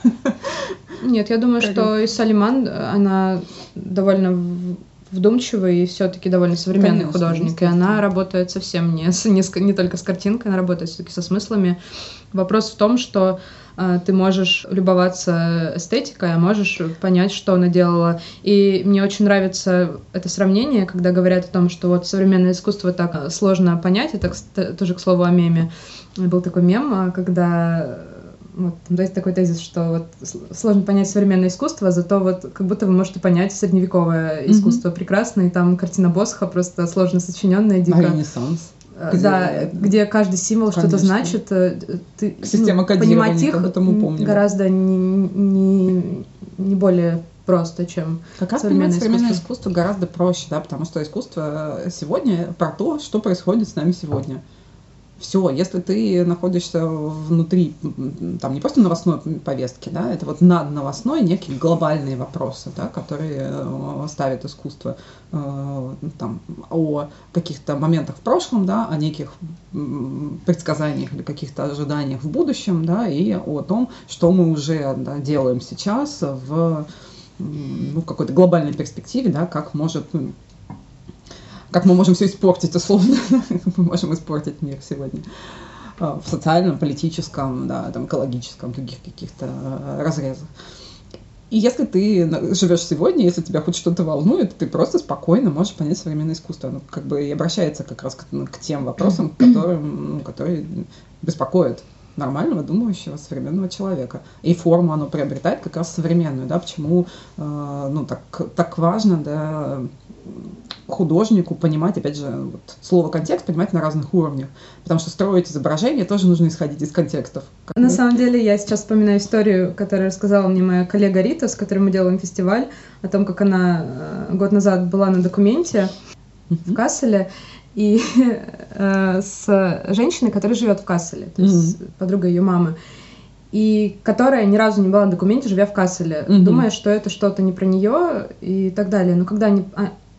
Нет, я думаю, что и Сан-Лиман, она довольно вдумчивый и все-таки довольно современный Конечно, художник. И она работает совсем не, с, не, с, не только с картинкой, она работает все-таки со смыслами. Вопрос в том, что э, ты можешь любоваться эстетикой, а можешь понять, что она делала. И мне очень нравится это сравнение, когда говорят о том, что вот современное искусство так сложно понять. Это тоже, к слову, о меме. Был такой мем, когда... Вот, то есть такой тезис, что вот сложно понять современное искусство, зато вот как будто вы можете понять средневековое искусство mm-hmm. прекрасно, и там картина Босха просто сложно сочиненная, дико. А Ренессанс. Где, да, где каждый символ Конечно. Что-то значит. Ты, Система ну, кодирования, понимать их как будто мы помним. Гораздо не, не, не более просто, чем как раз современное искусство. Современное искусство. искусство гораздо проще, да, потому что искусство сегодня про то, что происходит с нами сегодня. Все, если ты находишься внутри, там не просто новостной повестки, да, это вот надновостной некие глобальные вопросы, да, которые ставит искусство э, там, о каких-то моментах в прошлом, да, о неких предсказаниях или каких-то ожиданиях в будущем, да, и о том, что мы уже, да, делаем сейчас в, ну, в какой-то глобальной перспективе, да, как может... Как мы можем все испортить, условно, мы можем испортить мир сегодня в социальном, политическом, да, там, экологическом, других каких-то разрезах. И если ты живешь сегодня, если тебя хоть что-то волнует, ты просто спокойно можешь понять современное искусство. Оно как бы и обращается как раз к, к тем вопросам, которым, ну, которые беспокоят нормального, думающего, современного человека. И форму оно приобретает как раз современную, да, почему э, ну, так, так важно, да, художнику понимать, опять же, вот, слово «контекст» понимать на разных уровнях, потому что строить изображение тоже нужно исходить из контекстов. На самом деле, я сейчас вспоминаю историю, которую рассказала мне моя коллега Рита, с которой мы делаем фестиваль, о том, как она год назад была на документе mm-hmm. в Касселе, и э, с женщиной, которая живет в Касселе, то есть mm-hmm. подруга ее мамы, и которая ни разу не была на документе, живя в Касселе, mm-hmm. думая, что это что-то не про нее и так далее. Но когда они...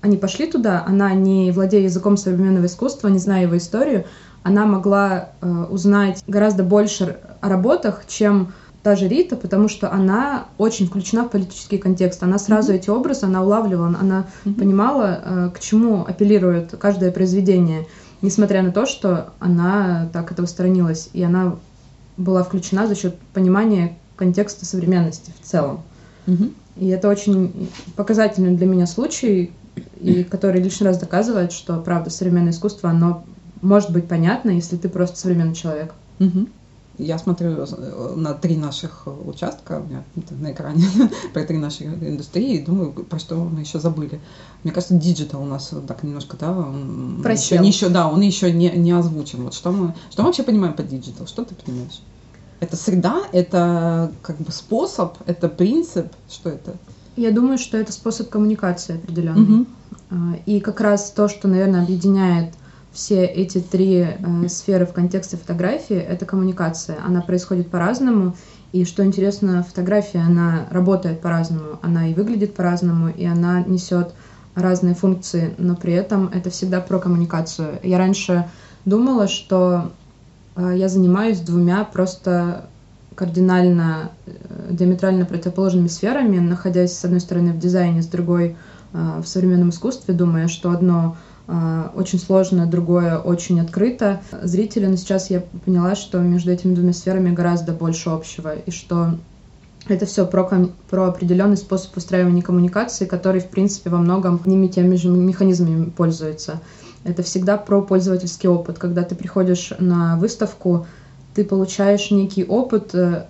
они пошли туда, она, не владея языком современного искусства, не зная его историю, она могла э, узнать гораздо больше о работах, чем та же Рита, потому что она очень включена в политический контекст. Она сразу mm-hmm. эти образы, она улавливала, она mm-hmm. понимала, э, к чему апеллирует каждое произведение, несмотря на то, что она так этого сторонилась. И она была включена за счет понимания контекста современности в целом. Mm-hmm. И это очень показательный для меня случай, и который лишний раз доказывает, что, правда, современное искусство, оно может быть понятно, если ты просто современный человек. Mm-hmm. Я смотрю на три наших участка, у меня на экране, про три нашей индустрии, и думаю, про что мы еще забыли. Мне кажется, диджитал у нас так немножко, да, он еще, еще, да, он еще не, не озвучен. Вот что мы, что мы вообще понимаем под диджитал? Что ты понимаешь? Это среда, это как бы способ, это принцип, что это? Я думаю, что это способ коммуникации определенный. Uh-huh. И как раз то, что, наверное, объединяет все эти три э, сферы в контексте фотографии, это коммуникация. Она происходит по-разному, и что интересно, фотография, она работает по-разному, она и выглядит по-разному, и она несет разные функции, но при этом это всегда про коммуникацию. Я раньше думала, что э, я занимаюсь двумя просто кардинально, э, диаметрально противоположными сферами, находясь с одной стороны в дизайне, с другой э, в современном искусстве, думая, что одно очень сложно, другое очень открыто зрителю, но сейчас я поняла, что между этими двумя сферами гораздо больше общего, и что это все про, про определенный способ устраивания коммуникации, который, в принципе, во многом одними теми же механизмами пользуется. Это всегда про пользовательский опыт. Когда ты приходишь на выставку, ты получаешь некий опыт,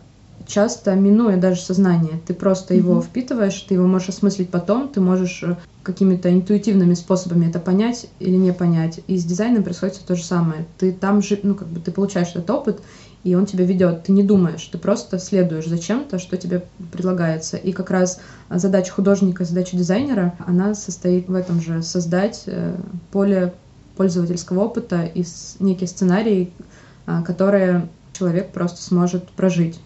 часто минуя даже сознание. Ты просто mm-hmm. его впитываешь, ты его можешь осмыслить потом, ты можешь какими-то интуитивными способами это понять или не понять. И с дизайном происходит то же самое. Ты там же, ну, как бы ты получаешь этот опыт, и он тебя ведет. Ты не думаешь, ты просто следуешь за чем-то, что тебе предлагается. И как раз задача художника, задача дизайнера, она состоит в этом же: создать поле пользовательского опыта и некий сценарий, который человек просто сможет прожить.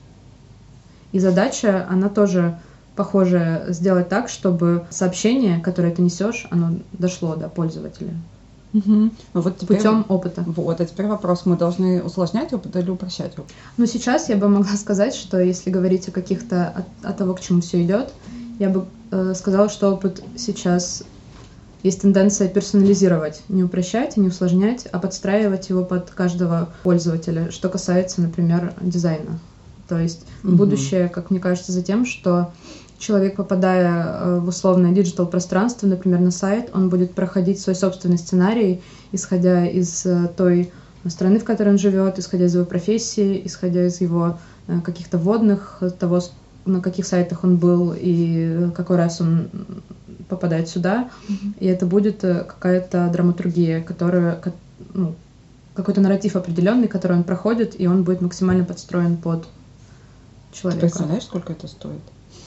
И задача, она тоже похоже сделать так, чтобы сообщение, которое ты несешь, оно дошло до пользователя. Угу. Вот теперь, путем опыта. Вот, а теперь вопрос: мы должны усложнять опыт или упрощать опыт? Ну, сейчас я бы могла сказать, что если говорить о каких-то, от, от того, к чему все идет, я бы э, сказала, что опыт сейчас есть тенденция персонализировать, не упрощать и не усложнять, а подстраивать его под каждого пользователя, что касается, например, дизайна. То есть угу. будущее, как мне кажется, за тем, что человек, попадая в условное диджитал-пространство, например, на сайт, он будет проходить свой собственный сценарий, исходя из той страны, в которой он живет, исходя из его профессии, исходя из его каких-то вводных, того, на каких сайтах он был и какой раз он попадает сюда. Mm-hmm. И это будет какая-то драматургия, которая, ну, какой-то нарратив определенный, который он проходит, и он будет максимально подстроен под человека. Ты представляешь, сколько это стоит?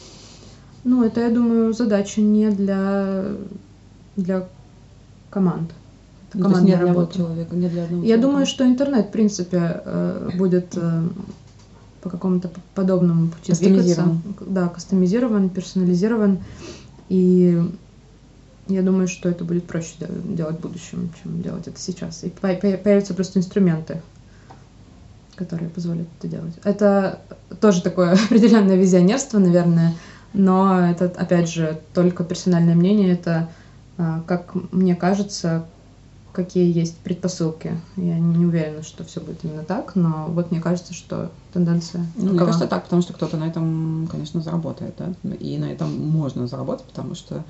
Ну, это, я думаю, задача не для, для команд. Это ну, командная не для работа. Человека, не для одного Я человека. думаю, что интернет, в принципе, будет по какому-то подобному пути двигаться. Да, кастомизирован, персонализирован. И я думаю, что это будет проще делать в будущем, чем делать это сейчас. И появятся просто инструменты, которые позволят это делать. Это тоже такое определенное визионерство, наверное, но это, опять же, только персональное мнение. Это, как мне кажется, какие есть предпосылки. Я не уверена, что все будет именно так, но вот мне кажется, что тенденция ну, мне кажется так, потому что кто-то на этом, конечно, заработает, да? И на этом можно заработать, потому что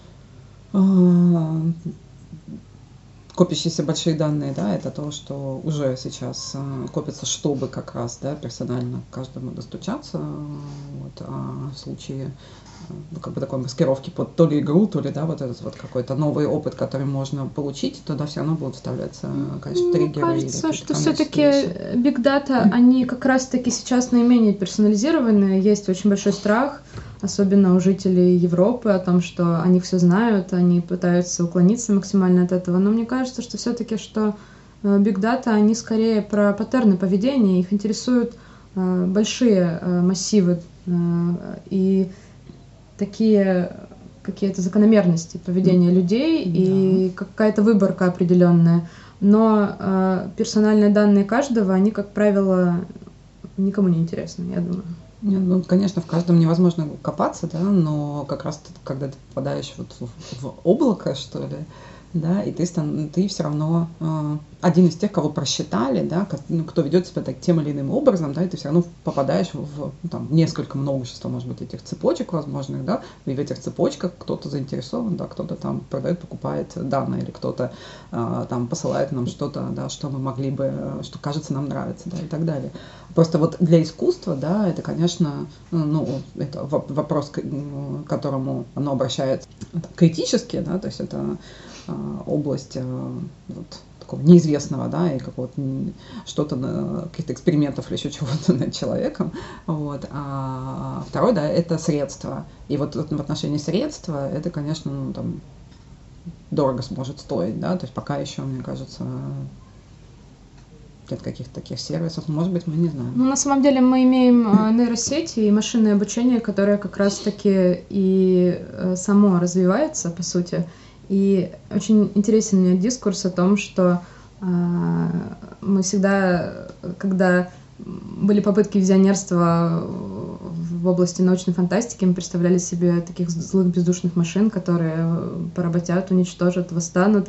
э, копящиеся большие данные, да, это то, что уже сейчас э, копится, чтобы как раз, да, персонально к каждому достучаться, вот, а в случае ну, как бы такой маскировки под то ли игру, то ли, да, вот этот вот какой-то новый опыт, который можно получить, туда все равно будут вставляться, конечно, триггеры. Мне кажется, что все-таки Big Data, они как раз-таки сейчас наименее персонализированные. Есть очень большой страх, особенно у жителей Европы, о том, что они все знают, они пытаются уклониться максимально от этого. Но мне кажется, что все-таки, что Big Data, они скорее про паттерны поведения, их интересуют большие массивы и такие какие-то закономерности поведения людей Да. и какая-то выборка определенная. Но э, персональные данные каждого, они, как правило, никому не интересны, я думаю. Нет, ну, конечно, в каждом невозможно копаться, да, но как раз ты, когда ты попадаешь вот в, в облако, что ли, да, и ты, стан, ты все равно э, один из тех, кого просчитали, да, как, ну, кто ведет себя так, тем или иным образом, да, и ты все равно попадаешь в, ну, там, несколько множество, может быть, этих цепочек возможных, да, и в этих цепочках кто-то заинтересован, да, кто-то там продает, покупает данные, или кто-то э, там посылает нам что-то, да, что мы могли бы, что кажется нам нравится, да, и так далее. Просто вот для искусства, да, это, конечно, ну, это вопрос, к которому оно обращается критически, да, то есть это область вот, такого неизвестного, да, и какого-то что-то, каких-то экспериментов или еще чего-то над человеком. Вот. А второе, да, это средства. И вот в отношении средства это, конечно, ну, там, дорого сможет стоить, да, то есть пока еще, мне кажется, нет каких-то таких сервисов, может быть, мы не знаем. Ну, на самом деле мы имеем нейросети и машинное обучение, которое как раз-таки и само развивается, по сути. И очень интересен мне дискурс о том, что э, мы всегда, когда были попытки визионерства в области научной фантастики, мы представляли себе таких злых бездушных машин, которые поработят, уничтожат, восстанут.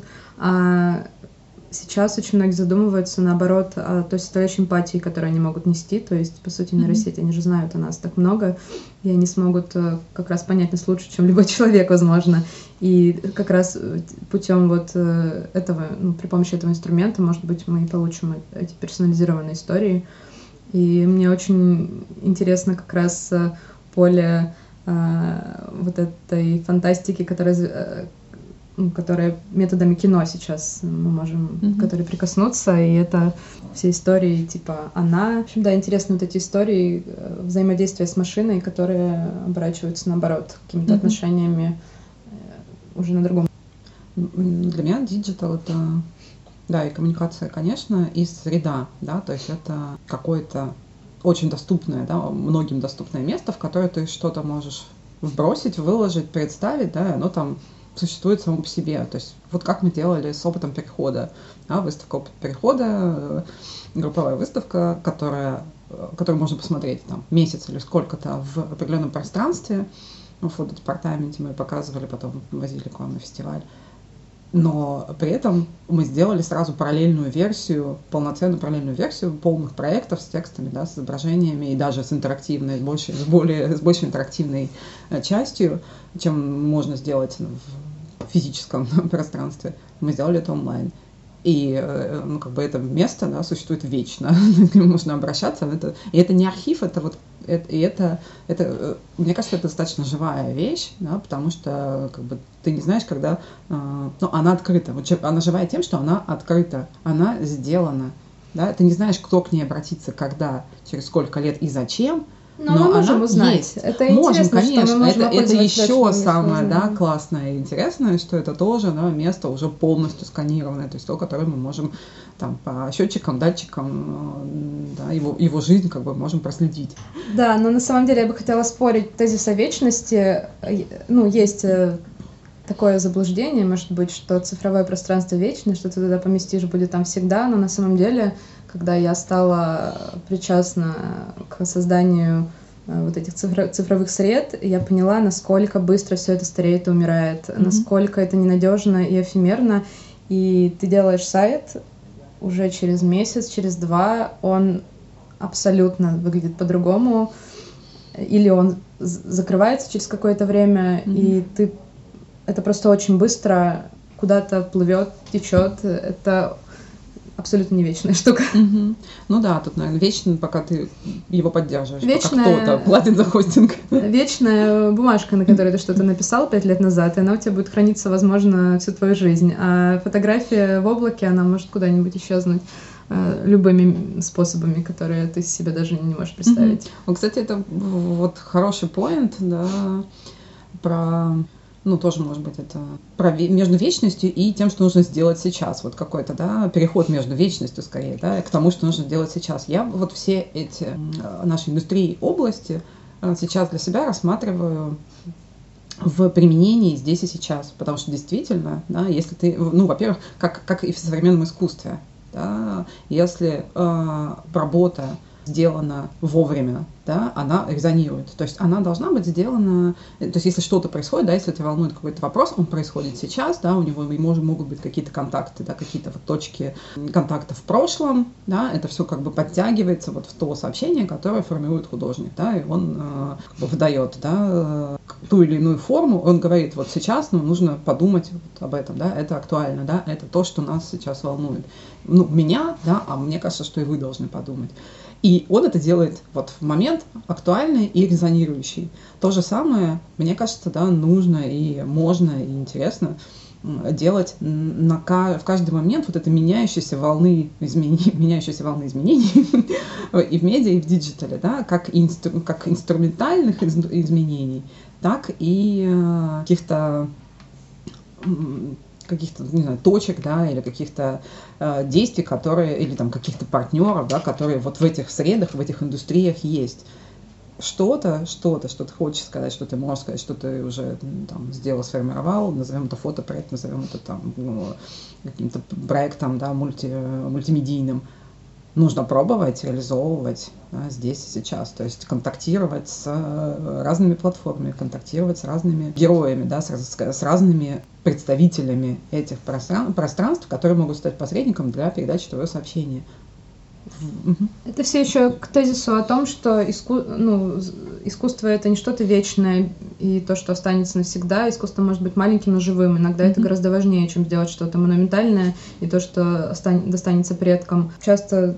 А сейчас очень многие задумываются, наоборот, о той составляющей эмпатии, которую они могут нести. То есть, по сути, нейросети, они же знают о нас так много, и они смогут как раз понять нас лучше, чем любой человек, возможно. И как раз путем вот этого, ну, при помощи этого инструмента, может быть, мы и получим эти персонализированные истории. И мне очень интересно как раз поле э, вот этой фантастики, которая которые методами кино сейчас мы можем, mm-hmm. которые прикоснуться, и это все истории типа «Она». В общем, да, интересны вот эти истории взаимодействия с машиной, которые оборачиваются, наоборот, какими-то mm-hmm. отношениями уже на другом. Для меня диджитал — это, да, и коммуникация, конечно, и среда, да, то есть это какое-то очень доступное, да, многим доступное место, в которое ты что-то можешь вбросить, выложить, представить, да, и оно там существует само по себе. То есть вот как мы делали с опытом перехода. Да, выставка «Опыт перехода», групповая выставка, которая, которую можно посмотреть там месяц или сколько-то в определенном пространстве. В фотодепартаменте мы показывали, потом возили к вам на фестиваль. Но при этом мы сделали сразу параллельную версию, полноценную параллельную версию полных проектов с текстами, да, с изображениями и даже с интерактивной, с, больше, с, более, с большей интерактивной частью, чем можно сделать в физическом пространстве. Мы сделали это онлайн. И ну, как бы это место, да, существует вечно, к нему можно обращаться. Это, и это не архив, это вот это, и это, это, мне кажется, это достаточно живая вещь, да, потому что как бы, ты не знаешь, когда... Э, ну, она открыта. Вот, она живая тем, что она открыта, она сделана. Да? Ты не знаешь, кто к ней обратится, когда, через сколько лет и зачем. Но, но мы можем узнать. Есть. Это можем, интересно, конечно. Что мы можем это, это еще самое, да, да. классное и интересное, что это тоже, да, место уже полностью сканированное, то есть то, которое мы можем там по счетчикам, датчикам, да, его, его жизнь как бы можем проследить. Да, но на самом деле я бы хотела спорить тезис о вечности. Ну, есть такое заблуждение, может быть, что цифровое пространство вечно, что ты туда поместишь, будет там всегда, но на самом деле, когда я стала причастна к созданию вот этих цифровых сред, я поняла, насколько быстро все это стареет и умирает, mm-hmm. насколько это ненадежно и эфемерно, и ты делаешь сайт, уже через месяц, через два он абсолютно выглядит по-другому, или он закрывается через какое-то время, mm-hmm. и ты это просто очень быстро куда-то плывет, течет. Это абсолютно не вечная штука. Угу. Ну да, тут, наверное, вечно, пока ты его поддерживаешь, вечная, пока кто-то платит за хостинг. Вечная бумажка, на которой ты что-то написал пять лет назад, и она у тебя будет храниться, возможно, всю твою жизнь. А фотография в облаке, она может куда-нибудь исчезнуть любыми способами, которые ты себе даже не можешь представить. Угу. Ну, кстати, это вот хороший поинт, да, про... Ну, тоже, может быть, это про между вечностью и тем, что нужно сделать сейчас. Вот какой-то, да, переход между вечностью, скорее, да, к тому, что нужно делать сейчас. Я вот все эти наши индустрии области сейчас для себя рассматриваю в применении здесь и сейчас. Потому что действительно, да, если ты, ну, во-первых, как, как и в современном искусстве, да, если э, работа сделана вовремя, да, она резонирует. То есть она должна быть сделана, то есть если что-то происходит, да, если тебя волнует какой-то вопрос, он происходит сейчас, да, у него может, могут быть какие-то контакты, да, какие-то вот точки контакта в прошлом, да, это все как бы подтягивается вот в то сообщение, которое формирует художник, да, и он э, как бы выдает, да, ту или иную форму, он говорит, вот сейчас, ну, нужно подумать вот об этом, да, это актуально, да, это то, что нас сейчас волнует. Ну, меня, да, а мне кажется, что и вы должны подумать. И он это делает вот в момент актуальный и резонирующий. То же самое, мне кажется, да, нужно и можно, и интересно делать на, в каждый момент вот это меняющиеся волны изменений, меняющиеся волны изменений и в медиа, и в диджитале, да, как, инстру, как инструментальных изменений, так и каких-то каких-то, не знаю, точек, да, или каких-то э, действий, которые, или там каких-то партнеров, да, которые вот в этих средах, в этих индустриях есть. Что-то, что-то, что ты хочешь сказать, что ты можешь сказать, что ты уже там сделал, сформировал, назовем это фотопроект, назовем это там ну, каким-то проектом, да, мульти, мультимедийным. Нужно пробовать, реализовывать, да, здесь и сейчас. То есть контактировать с разными платформами, контактировать с разными героями, да, с, с разными представителями этих простран- пространств, которые могут стать посредником для передачи твоего сообщения. Это все еще к тезису о том, что иску... ну, искусство — это не что-то вечное и то, что останется навсегда. Искусство может быть маленьким, но живым. Иногда mm-hmm. это гораздо важнее, чем сделать что-то монументальное и то, что остан... достанется предкам. Часто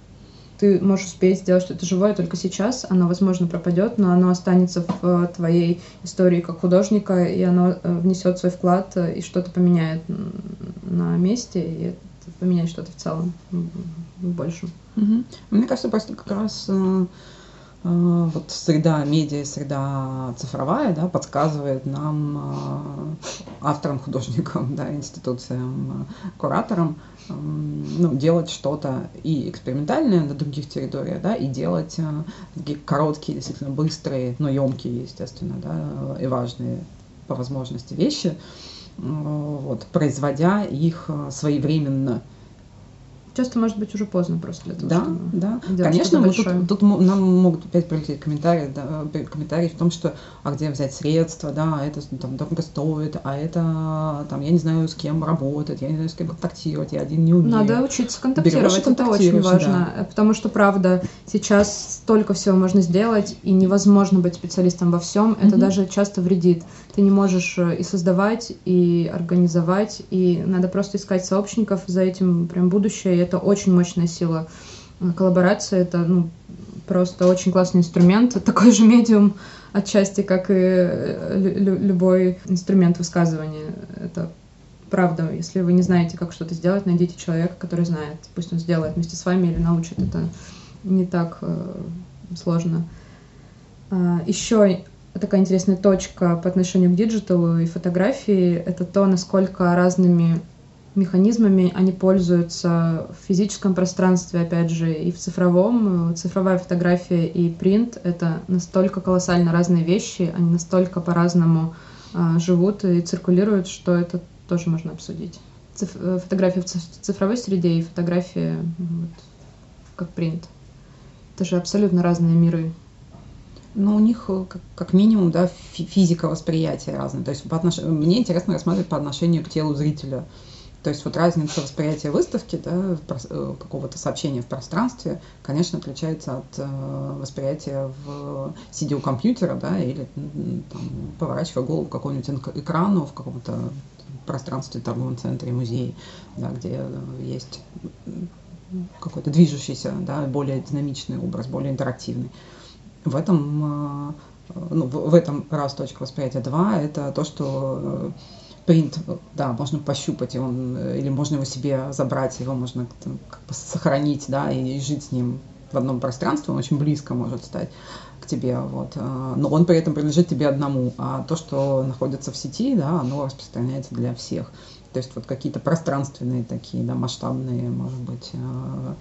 ты можешь успеть сделать что-то живое только сейчас, оно, возможно, пропадет, но оно останется в твоей истории как художника, и оно внесет свой вклад и что-то поменяет на месте, и это поменять что-то в целом, в большем. Угу. Мне кажется, просто как раз э, э, вот среда медиа, среда цифровая, да, подсказывает нам, э, авторам, художникам, да, институциям, э, кураторам, э, ну, делать что-то и экспериментальное на других территориях, да, и делать э, такие короткие, действительно быстрые, но емкие, естественно, да, и важные по возможности вещи, вот, производя их своевременно. Часто может быть уже поздно просто для того, да, чтобы да. делать Конечно, мы тут, тут нам могут опять прилететь комментарии, да, комментарии в том, что а где взять средства, да, это там дорого стоит, а это там я не знаю с кем работать, я не знаю с кем контактировать, я один не умею. Надо учиться контактировать, это очень важно, да. Потому что правда сейчас столько всего можно сделать и невозможно быть специалистом во всем, это mm-hmm. даже часто вредит. Ты не можешь и создавать, и организовать, и надо просто искать сообщников, за этим прям будущее, и это очень мощная сила. Коллаборация — это ну, просто очень классный инструмент, такой же медиум отчасти, как и лю- любой инструмент высказывания. Это правда. Если вы не знаете, как что-то сделать, найдите человека, который знает. Пусть он сделает вместе с вами или научит. Это не так э, сложно. А, еще такая интересная точка по отношению к диджиталу и фотографии — это то, насколько разными механизмами они пользуются в физическом пространстве, опять же, и в цифровом. Цифровая фотография и принт — это настолько колоссально разные вещи, они настолько по-разному а, живут и циркулируют, что это тоже можно обсудить. Циф- фотография в цифровой среде и фотография вот, как принт. Это же абсолютно разные миры. Но у них как, как минимум, да, физика восприятия разная. То есть по отнош... мне интересно рассматривать по отношению к телу зрителя. То есть вот разница восприятия выставки, да, какого-то сообщения в пространстве, конечно, отличается от э, восприятия в сидя у компьютера, да, или там, поворачивая голову к какому-нибудь экрану в каком-то пространстве, торговом центре, музее, да, где есть какой-то движущийся, да, более динамичный образ, более интерактивный. В этом, ну, в этом раз точка восприятия, два — это то, что принт, да, можно пощупать, и он, или можно его себе забрать, его можно как бы сохранить, да, и жить с ним в одном пространстве, он очень близко может стать к тебе, вот, но он при этом принадлежит тебе одному, а то, что находится в сети, да, оно распространяется для всех. То есть вот какие-то пространственные такие, да, масштабные, может быть,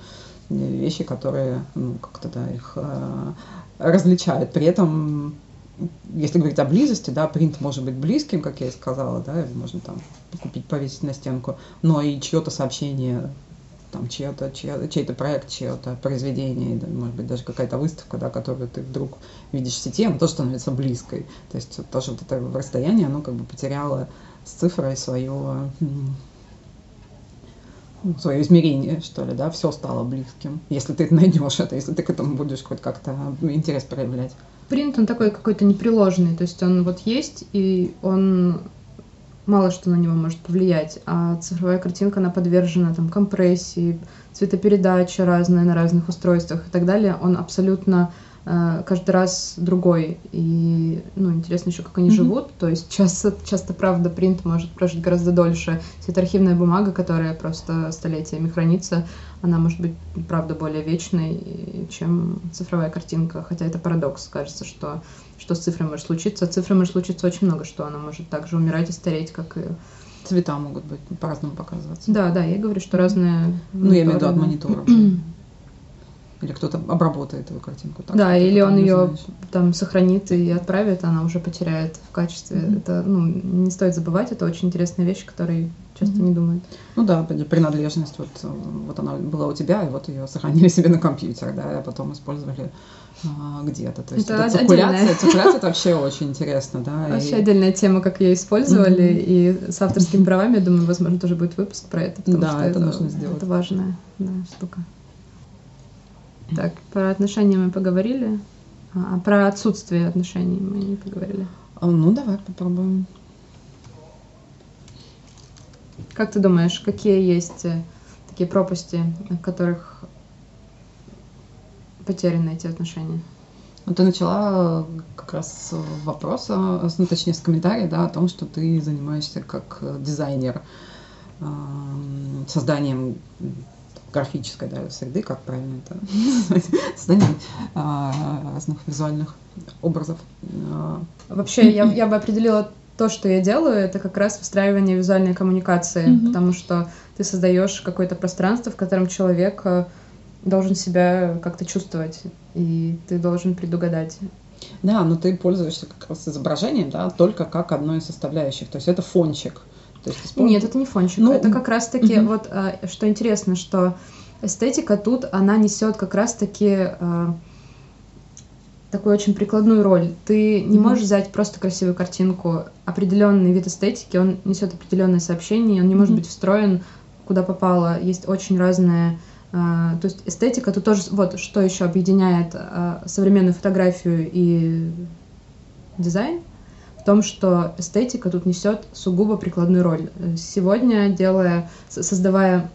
вещи, которые, ну, как-то, да, их различают. При этом если говорить о близости, да, принт может быть близким, как я и сказала, да, его можно там купить, повесить на стенку, но и чье-то сообщение, там, чье-то, чей-то проект, чье-то произведение, может быть, даже какая-то выставка, да, которую ты вдруг видишь в сети, она тоже становится близкой. То есть тоже вот это расстояние, оно как бы потеряло с цифрой свое, свое измерение, что ли, да, все стало близким. Если ты найдешь это, если ты к этому будешь хоть как-то интерес проявлять. Принт, он такой какой-то непреложный, то есть он вот есть, и он мало что на него может повлиять, а цифровая картинка, она подвержена там компрессии, цветопередаче разные на разных устройствах и так далее, он абсолютно э, каждый раз другой, и, ну, интересно еще, как они mm-hmm. живут, то есть часто, часто, правда, принт может прожить гораздо дольше, светоархивная бумага, которая просто столетиями хранится, она может быть, правда, более вечной, чем цифровая картинка, хотя это парадокс, кажется, что что с цифрой может случиться. С цифрой может случиться очень много, что она может также умирать и стареть, как и... Цвета могут быть по-разному показываться. Да, да, я говорю, что разные... Ну, я имею в виду от монитора. Или кто-то обработает эту картинку. Так, да, или он ее там сохранит и отправит, она уже потеряет в качестве. Mm-hmm. Это, ну, не стоит забывать, это очень интересная вещь, которой часто mm-hmm. не думают. Ну да, принадлежность, вот, вот она была у тебя, и вот ее сохранили себе на компьютер, да, а потом использовали а, где-то. То есть это циркуляция, циркуляция это вообще очень интересно, да. Вообще и... отдельная тема, как ее использовали, mm-hmm. и с авторскими правами, я думаю, возможно, тоже будет выпуск про это, потому да, что это, это нужно сделать. Это важная, да, штука. Так, про отношения мы поговорили, а про отсутствие отношений мы не поговорили. Ну, давай попробуем. Как ты думаешь, какие есть такие пропасти, в которых потеряны эти отношения? Ну, ты начала как раз с вопроса, ну, точнее, с комментария, да, о том, что ты занимаешься как дизайнер э, созданием графической, да, среды, как правильно это назвать, создание а, разных визуальных образов. Вообще, я, я бы определила то, что я делаю, это как раз выстраивание визуальной коммуникации, mm-hmm. потому что ты создаешь какое-то пространство, в котором человек должен себя как-то чувствовать, и ты должен предугадать. Да, но ты пользуешься как раз изображением, да, только как одной из составляющих, то есть это фончик. То есть, использ... Нет, это не фончик, ну, это как раз-таки, угу. вот, что интересно, что эстетика тут, она несет как раз-таки э, такую очень прикладную роль. Ты не угу. можешь взять просто красивую картинку, определенный вид эстетики, он несет определенное сообщение, он не угу. может быть встроен куда попало, есть очень разные... Э, то есть эстетика тут тоже, вот, что еще объединяет э, современную фотографию и дизайн, в том, что эстетика тут несет сугубо прикладную роль. Сегодня, делая, создавая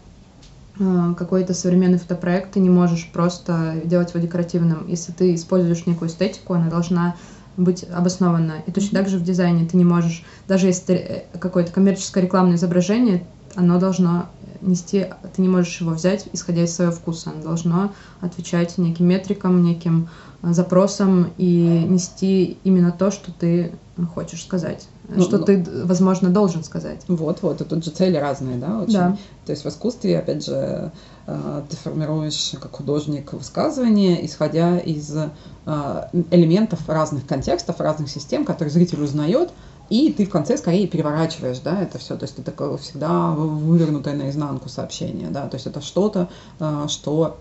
э, какой-то современный фотопроект, ты не можешь просто делать его декоративным. Если ты используешь некую эстетику, она должна быть обоснована. И точно так же в дизайне ты не можешь, даже если какое-то коммерческое рекламное изображение, оно должно нести, ты не можешь его взять, исходя из своего вкуса. Оно должно отвечать неким метрикам, неким запросам и нести именно то, что ты хочешь сказать, ну, что ну, ты, возможно, должен сказать. Вот, вот, и тут же цели разные, да, очень. Да. То есть в искусстве, опять же, ты формируешь как художник высказывание, исходя из элементов разных контекстов, разных систем, которые зритель узнает, и ты в конце скорее переворачиваешь, да, это все, то есть это такое всегда вывернутое наизнанку сообщение, да, то есть это что-то, что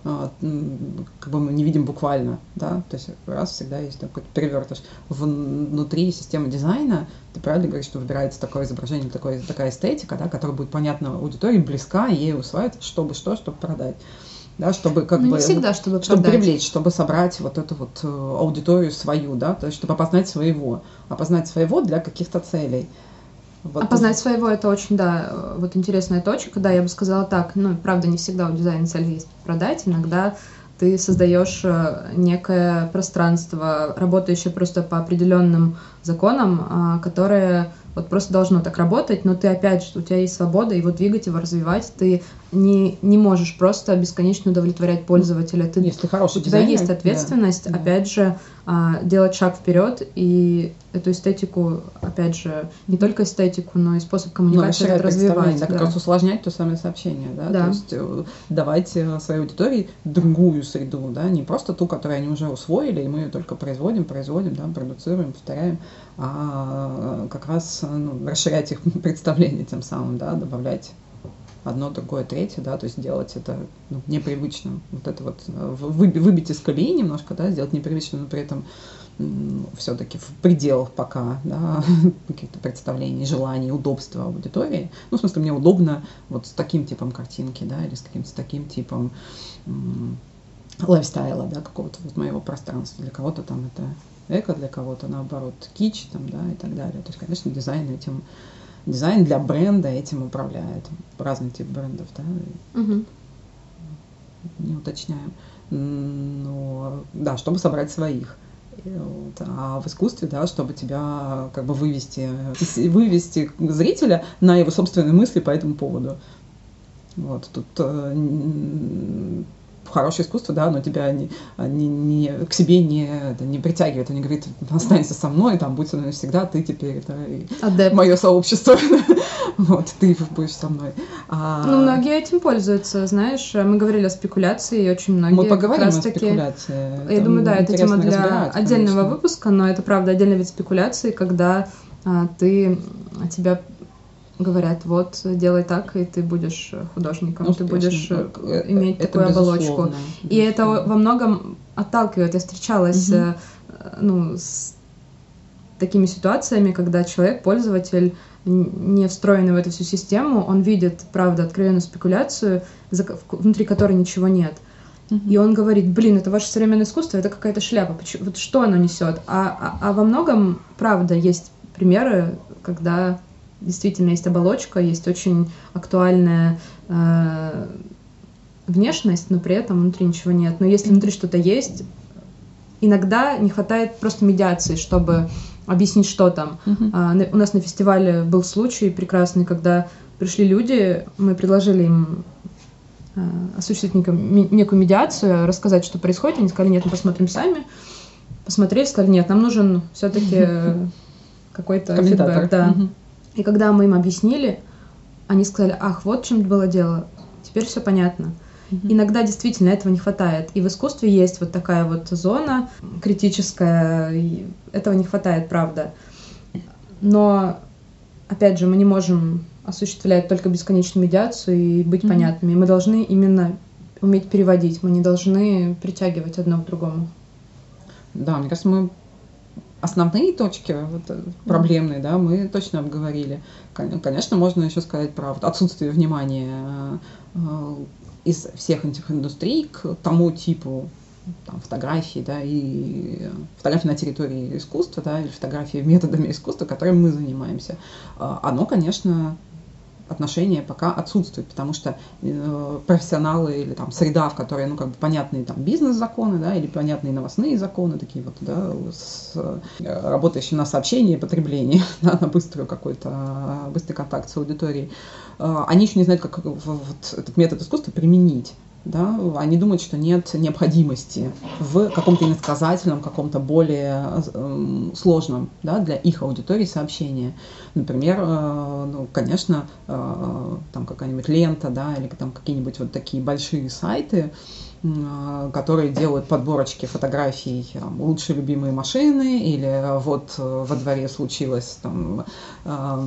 как бы мы не видим буквально, да, то есть раз всегда есть такой перевертыш. Внутри системы дизайна, ты правильно говоришь, что выбирается такое изображение, такое, такая эстетика, да, которая будет понятна аудитории, близка, и ей усваивать, чтобы что, чтобы продать. Да, чтобы как ну, бы, не всегда, чтобы, чтобы привлечь, чтобы собрать вот эту вот аудиторию свою, да, то есть чтобы опознать своего, опознать своего для каких-то целей. Вот опознать тут... своего — это очень, да, вот интересная точка, да, я бы сказала так, ну, правда, не всегда у дизайна цель есть продать, иногда ты создаешь некое пространство, работающее просто по определенным законам, которое вот просто должно так работать, но ты опять же, у тебя есть свобода его двигать, его развивать, ты не, не можешь просто бесконечно удовлетворять пользователя. Ты, Если хороший у тебя дизайнер, есть ответственность, да, опять да. же, а, делать шаг вперед и эту эстетику, опять же, не только эстетику, но и способ коммуникации ну, развивать. Да, как да. раз усложнять то самое сообщение, да? Да. То есть давать своей аудитории другую среду, да, не просто ту, которую они уже усвоили, и мы ее только производим, производим, да, продуцируем, повторяем, а как раз ну, расширять их представление тем самым, да, добавлять одно, другое, третье, да, то есть делать это ну, непривычным, вот это вот выбить из колеи немножко, да, сделать непривычным, но при этом все-таки в пределах пока, да, каких-то представлений, желаний, удобства аудитории. Ну, в смысле, мне удобно вот с таким типом картинки, да, или с каким-то таким типом м- лайфстайла, да, какого-то вот моего пространства. Для кого-то там это эко, для кого-то, наоборот, кич, там, да, и так далее. То есть, конечно, дизайн этим Дизайн для бренда этим управляет. Разный тип брендов, да, Угу. не уточняем. Но, да, чтобы собрать своих. Вот. А в искусстве, да, чтобы тебя как бы вывести, вывести зрителя на его собственные мысли по этому поводу. Вот, тут э, хорошее искусство, да, оно тебя не, не, не, к себе не, это, не притягивает, он не говорит, останься со мной, там, будь со мной навсегда, ты теперь, это мое сообщество, вот, ты будешь со мной. А... Ну, многие этим пользуются, знаешь, мы говорили о спекуляции, и очень многие мы поговорим как раз о таки... спекуляции. Я это думаю, да, это тема для разбирать, отдельного конечно. выпуска, но это, правда, отдельный вид спекуляции, когда а, ты, тебя говорят, вот, делай так, и ты будешь художником, успешным. Ты будешь это, иметь это такую оболочку. Безусловно. И это во многом отталкивает. Я встречалась угу. ну, с такими ситуациями, когда человек, пользователь, не встроенный в эту всю систему, он видит, правда, откровенную спекуляцию, внутри которой ничего нет. Uh-huh. И он говорит, блин, это ваше современное искусство, это какая-то шляпа, вот что оно несет? А, а, а во многом, правда, есть примеры, когда действительно есть оболочка, есть очень актуальная э, внешность, но при этом внутри ничего нет. Но если внутри что-то есть, иногда не хватает просто медиации, чтобы объяснить, что там. Uh-huh. А, на, у нас на фестивале был случай прекрасный, когда пришли люди, мы предложили им а, осуществить некую, некую медиацию, рассказать, что происходит. Они сказали, нет, мы посмотрим сами. Посмотрели, сказали, нет, нам нужен все-таки uh-huh. какой-то фидбэк. Да. Uh-huh. И когда мы им объяснили, они сказали, ах, вот в чем было дело, теперь все понятно. Mm-hmm. Иногда действительно этого не хватает. И в искусстве есть вот такая вот зона критическая, и этого не хватает, правда. Но, опять же, мы не можем осуществлять только бесконечную медиацию и быть mm-hmm. понятными. Мы должны именно уметь переводить, мы не должны притягивать одно к другому. Да, мне кажется, мы основные точки вот, проблемные, да, мы точно обговорили. Конечно, можно еще сказать про вот, отсутствие внимания из всех этих индустрий к тому типу там, фотографий, да, и фотографии на территории искусства, да, или фотографии методами искусства, которыми мы занимаемся. Оно, конечно, отношение пока отсутствует, потому что э, профессионалы или там среда, в которой, ну, как бы понятные там бизнес-законы, да, или понятные новостные законы, такие вот, да, с, э, работающие на сообщение и потребление, да, на быструю какой-то, быстрый контакт с аудиторией, э, они еще не знают, как вот этот метод искусства применить. Да, они думают, что нет необходимости в каком-то иносказательном, каком-то более э, сложном, да, для их аудитории сообщении. Например, э, ну, конечно, э, там какая-нибудь лента, да, или там какие-нибудь вот такие большие сайты, э, которые делают подборочки фотографий там, лучшие любимые машины, или вот э, во дворе случилось там э,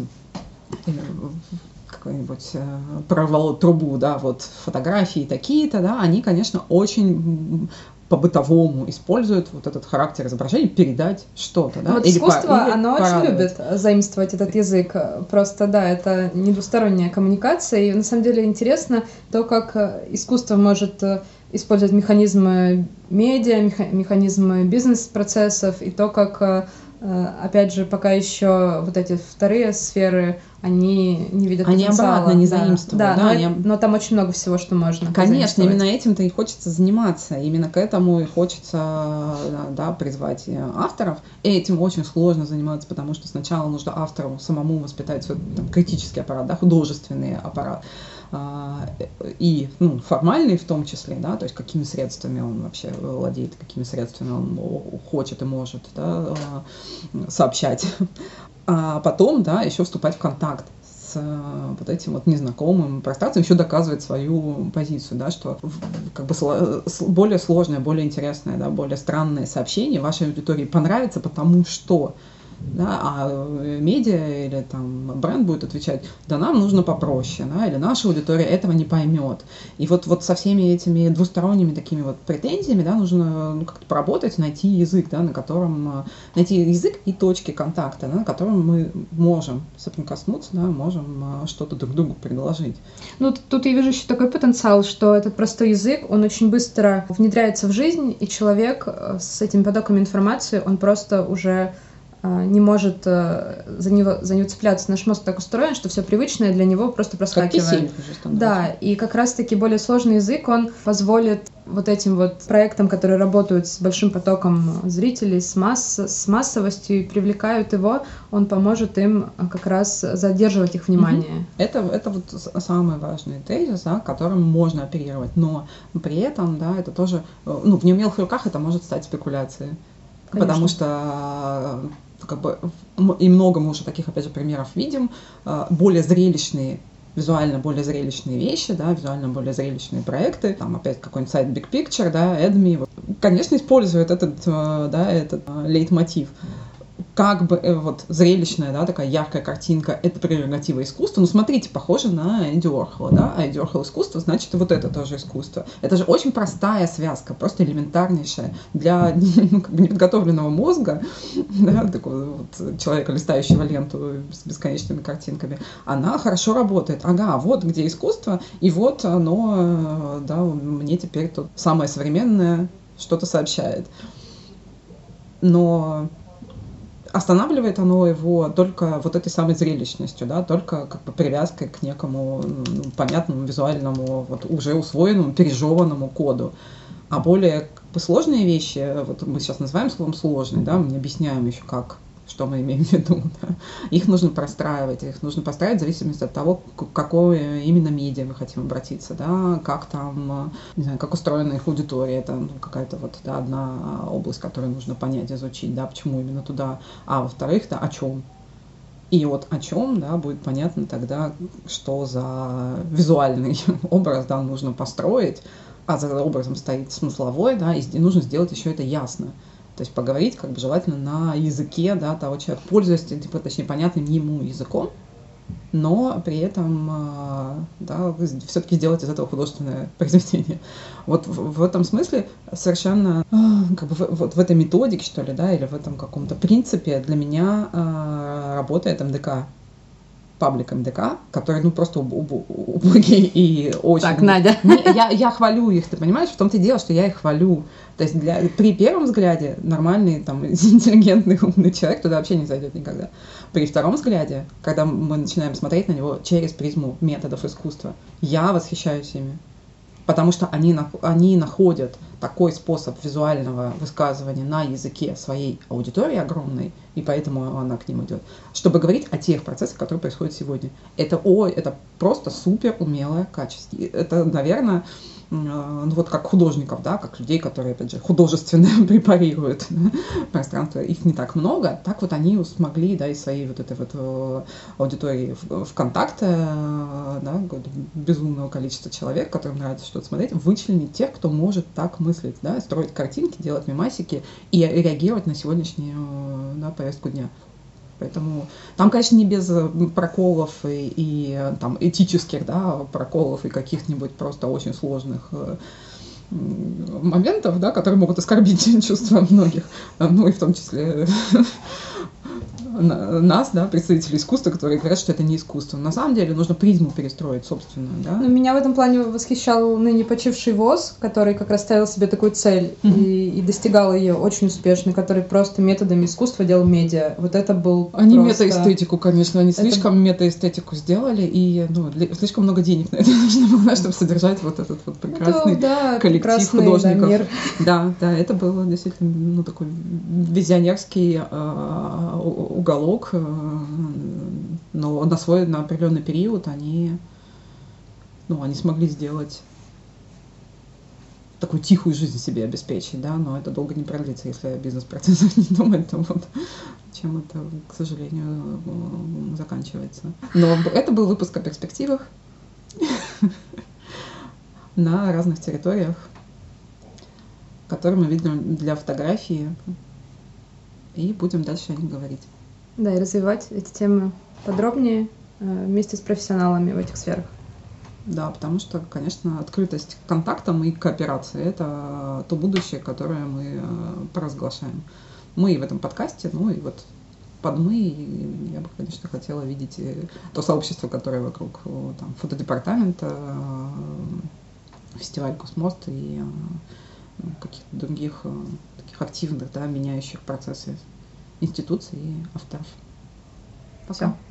какой-нибудь э, прорвало трубу, да, вот фотографии такие-то, да, они, конечно, очень по-бытовому используют вот этот характер изображения, передать что-то, да. Вот или искусство, по, или оно порадовать. Очень любит заимствовать этот язык, просто, да, это не двусторонняя коммуникация, и на самом деле интересно то, как искусство может использовать механизмы медиа, механизмы бизнес-процессов, и то, как, опять же, пока еще вот эти вторые сферы, они не видят они потенциала. Они обратно не заимствуют. Да, да, но, они... но там очень много всего, что можно Конечно, именно этим-то и хочется заниматься, именно к этому и хочется, да, призвать авторов. И этим очень сложно заниматься, потому что сначала нужно автору самому воспитать свой там, критический аппарат, да, художественный аппарат. и ну, формальный в том числе, да, то есть какими средствами он вообще владеет, какими средствами он хочет и может, да, сообщать, а потом, да, еще вступать в контакт с вот этим вот незнакомым пространством, еще доказывать свою позицию, да, что как бы более сложное, более интересное, да, более странное сообщение вашей аудитории понравится, потому что, да, а медиа или там бренд будет отвечать, да нам нужно попроще, да, или наша аудитория этого не поймет. И вот, вот со всеми этими двусторонними такими вот претензиями, да, нужно ну, как-то поработать, найти язык, да, на котором, найти язык и точки контакта, да, на котором мы можем соприкоснуться, да, можем что-то друг другу предложить. Ну, тут я вижу еще такой потенциал, что этот простой язык, он очень быстро внедряется в жизнь, и человек с этими потоками информации, он просто уже не может за него, за него цепляться. Наш мозг так устроен, что все привычное для него просто проскакивает. Да, и как раз-таки более сложный язык, он позволит вот этим вот проектам, которые работают с большим потоком зрителей, с, масс, с массовостью и привлекают его, он поможет им как раз задерживать их внимание. Mm-hmm. Это, это вот самый важный тезис, да, которым можно оперировать, но при этом, да, это тоже, ну, в неумелых руках это может стать спекуляцией. Конечно. Потому что как бы, и много мы уже таких, опять же, примеров видим, более зрелищные, визуально более зрелищные вещи, да, визуально более зрелищные проекты, там опять какой-нибудь сайт Big Picture, да, Эдми, конечно, используют этот, да, этот лейтмотив. Как бы вот зрелищная, да, такая яркая картинка, это прерогатива искусства. Ну, смотрите, похоже на Энди Уорхола, да, а Энди Уорхол искусство, значит, и вот это тоже искусство. Это же очень простая связка, просто элементарнейшая для ну, как бы неподготовленного мозга, да, такого вот человека, листающего ленту с бесконечными картинками. Она хорошо работает. Ага, вот где искусство, и вот оно, да, мне теперь тут самое современное что-то сообщает. Но останавливает оно его только вот этой самой зрелищностью, да, только как бы привязкой к некому ну, понятному визуальному, вот уже усвоенному, пережеванному коду. А более как бы сложные вещи, вот мы сейчас называем словом сложные, да, мы не объясняем еще как, что мы имеем в виду, да. Их нужно простраивать, их нужно простраивать в зависимости от того, к какой именно медиа мы хотим обратиться, да, как там, не знаю, как устроена их аудитория, это ну, какая-то вот да, одна область, которую нужно понять, изучить, да, почему именно туда, а во-вторых, да, о чем. И вот о чем, да, будет понятно тогда, что за визуальный образ, да, нужно построить, а за образом стоит смысловой, да, и нужно сделать еще это ясно. То есть поговорить как бы желательно на языке, да, того человека, пользуясь, типа, точнее, понятным ему языком, но при этом да, все-таки сделать из этого художественное произведение. Вот в, в этом смысле совершенно как бы в, вот в этой методике, что ли, да, или в этом каком-то принципе для меня а, работает эм дэ ка. Паблик эм дэ ка, который, ну, просто убогий и очень... Так, Надя. Не, я, я хвалю их, ты понимаешь? В том-то и дело, что я их хвалю. То есть для, при первом взгляде нормальный, там, интеллигентный, умный человек туда вообще не зайдет никогда. При втором взгляде, когда мы начинаем смотреть на него через призму методов искусства, я восхищаюсь ими. Потому что они, они находят такой способ визуального высказывания на языке своей аудитории огромной, и поэтому она к ним идет, чтобы говорить о тех процессах, которые происходят сегодня. Это, о, это просто супер умелое качество. Это, наверное, ну вот как художников, да, как людей, которые, опять же, художественно препарируют да, пространство, их не так много, так вот они смогли, да, из своей вот этой вот аудитории ВКонтакте, да, безумного количества человек, которым нравится что-то смотреть, вычленить тех, кто может так мыслить, да, строить картинки, делать мемасики и реагировать на сегодняшнюю, да, повестку дня. Поэтому там, конечно, не без проколов и, и там, этических, да, проколов и каких-нибудь просто очень сложных э, моментов, да, которые могут оскорбить чувства многих, ну и в том числе нас, да, представителей искусства, которые говорят, что это не искусство. На самом деле нужно призму перестроить собственную, да. Ну, меня в этом плане восхищал ныне почивший ВОС, который как раз ставил себе такую цель mm-hmm. и, и достигал ее очень успешно, который просто методами искусства делал медиа. Вот это был Они просто... метаэстетику, конечно, они это... слишком метаэстетику сделали, и ну, для... слишком много денег на это нужно было, чтобы содержать вот этот вот прекрасный это, да, коллектив художников. Да, мир. да, да, это было действительно ну, такой визионерский э, уголок, но на свой, на определенный период они ну, они смогли сделать такую тихую жизнь себе обеспечить, да, но это долго не продлится, если о бизнес-процессах не думать, то вот чем это, к сожалению, заканчивается. Но это был выпуск о перспективах на разных территориях, которые мы видим для фотографии, и будем дальше о них говорить. Да, и развивать эти темы подробнее вместе с профессионалами в этих сферах. Да, потому что, конечно, открытость к контактам и кооперации – это то будущее, которое мы провозглашаем. Мы и в этом подкасте, ну и вот под «мы» я бы, конечно, хотела видеть то сообщество, которое вокруг там, фотодепартамента, фестиваль «Космост» и каких-то других таких активных, да, меняющих процессы институций и авторов. Пока. Всё.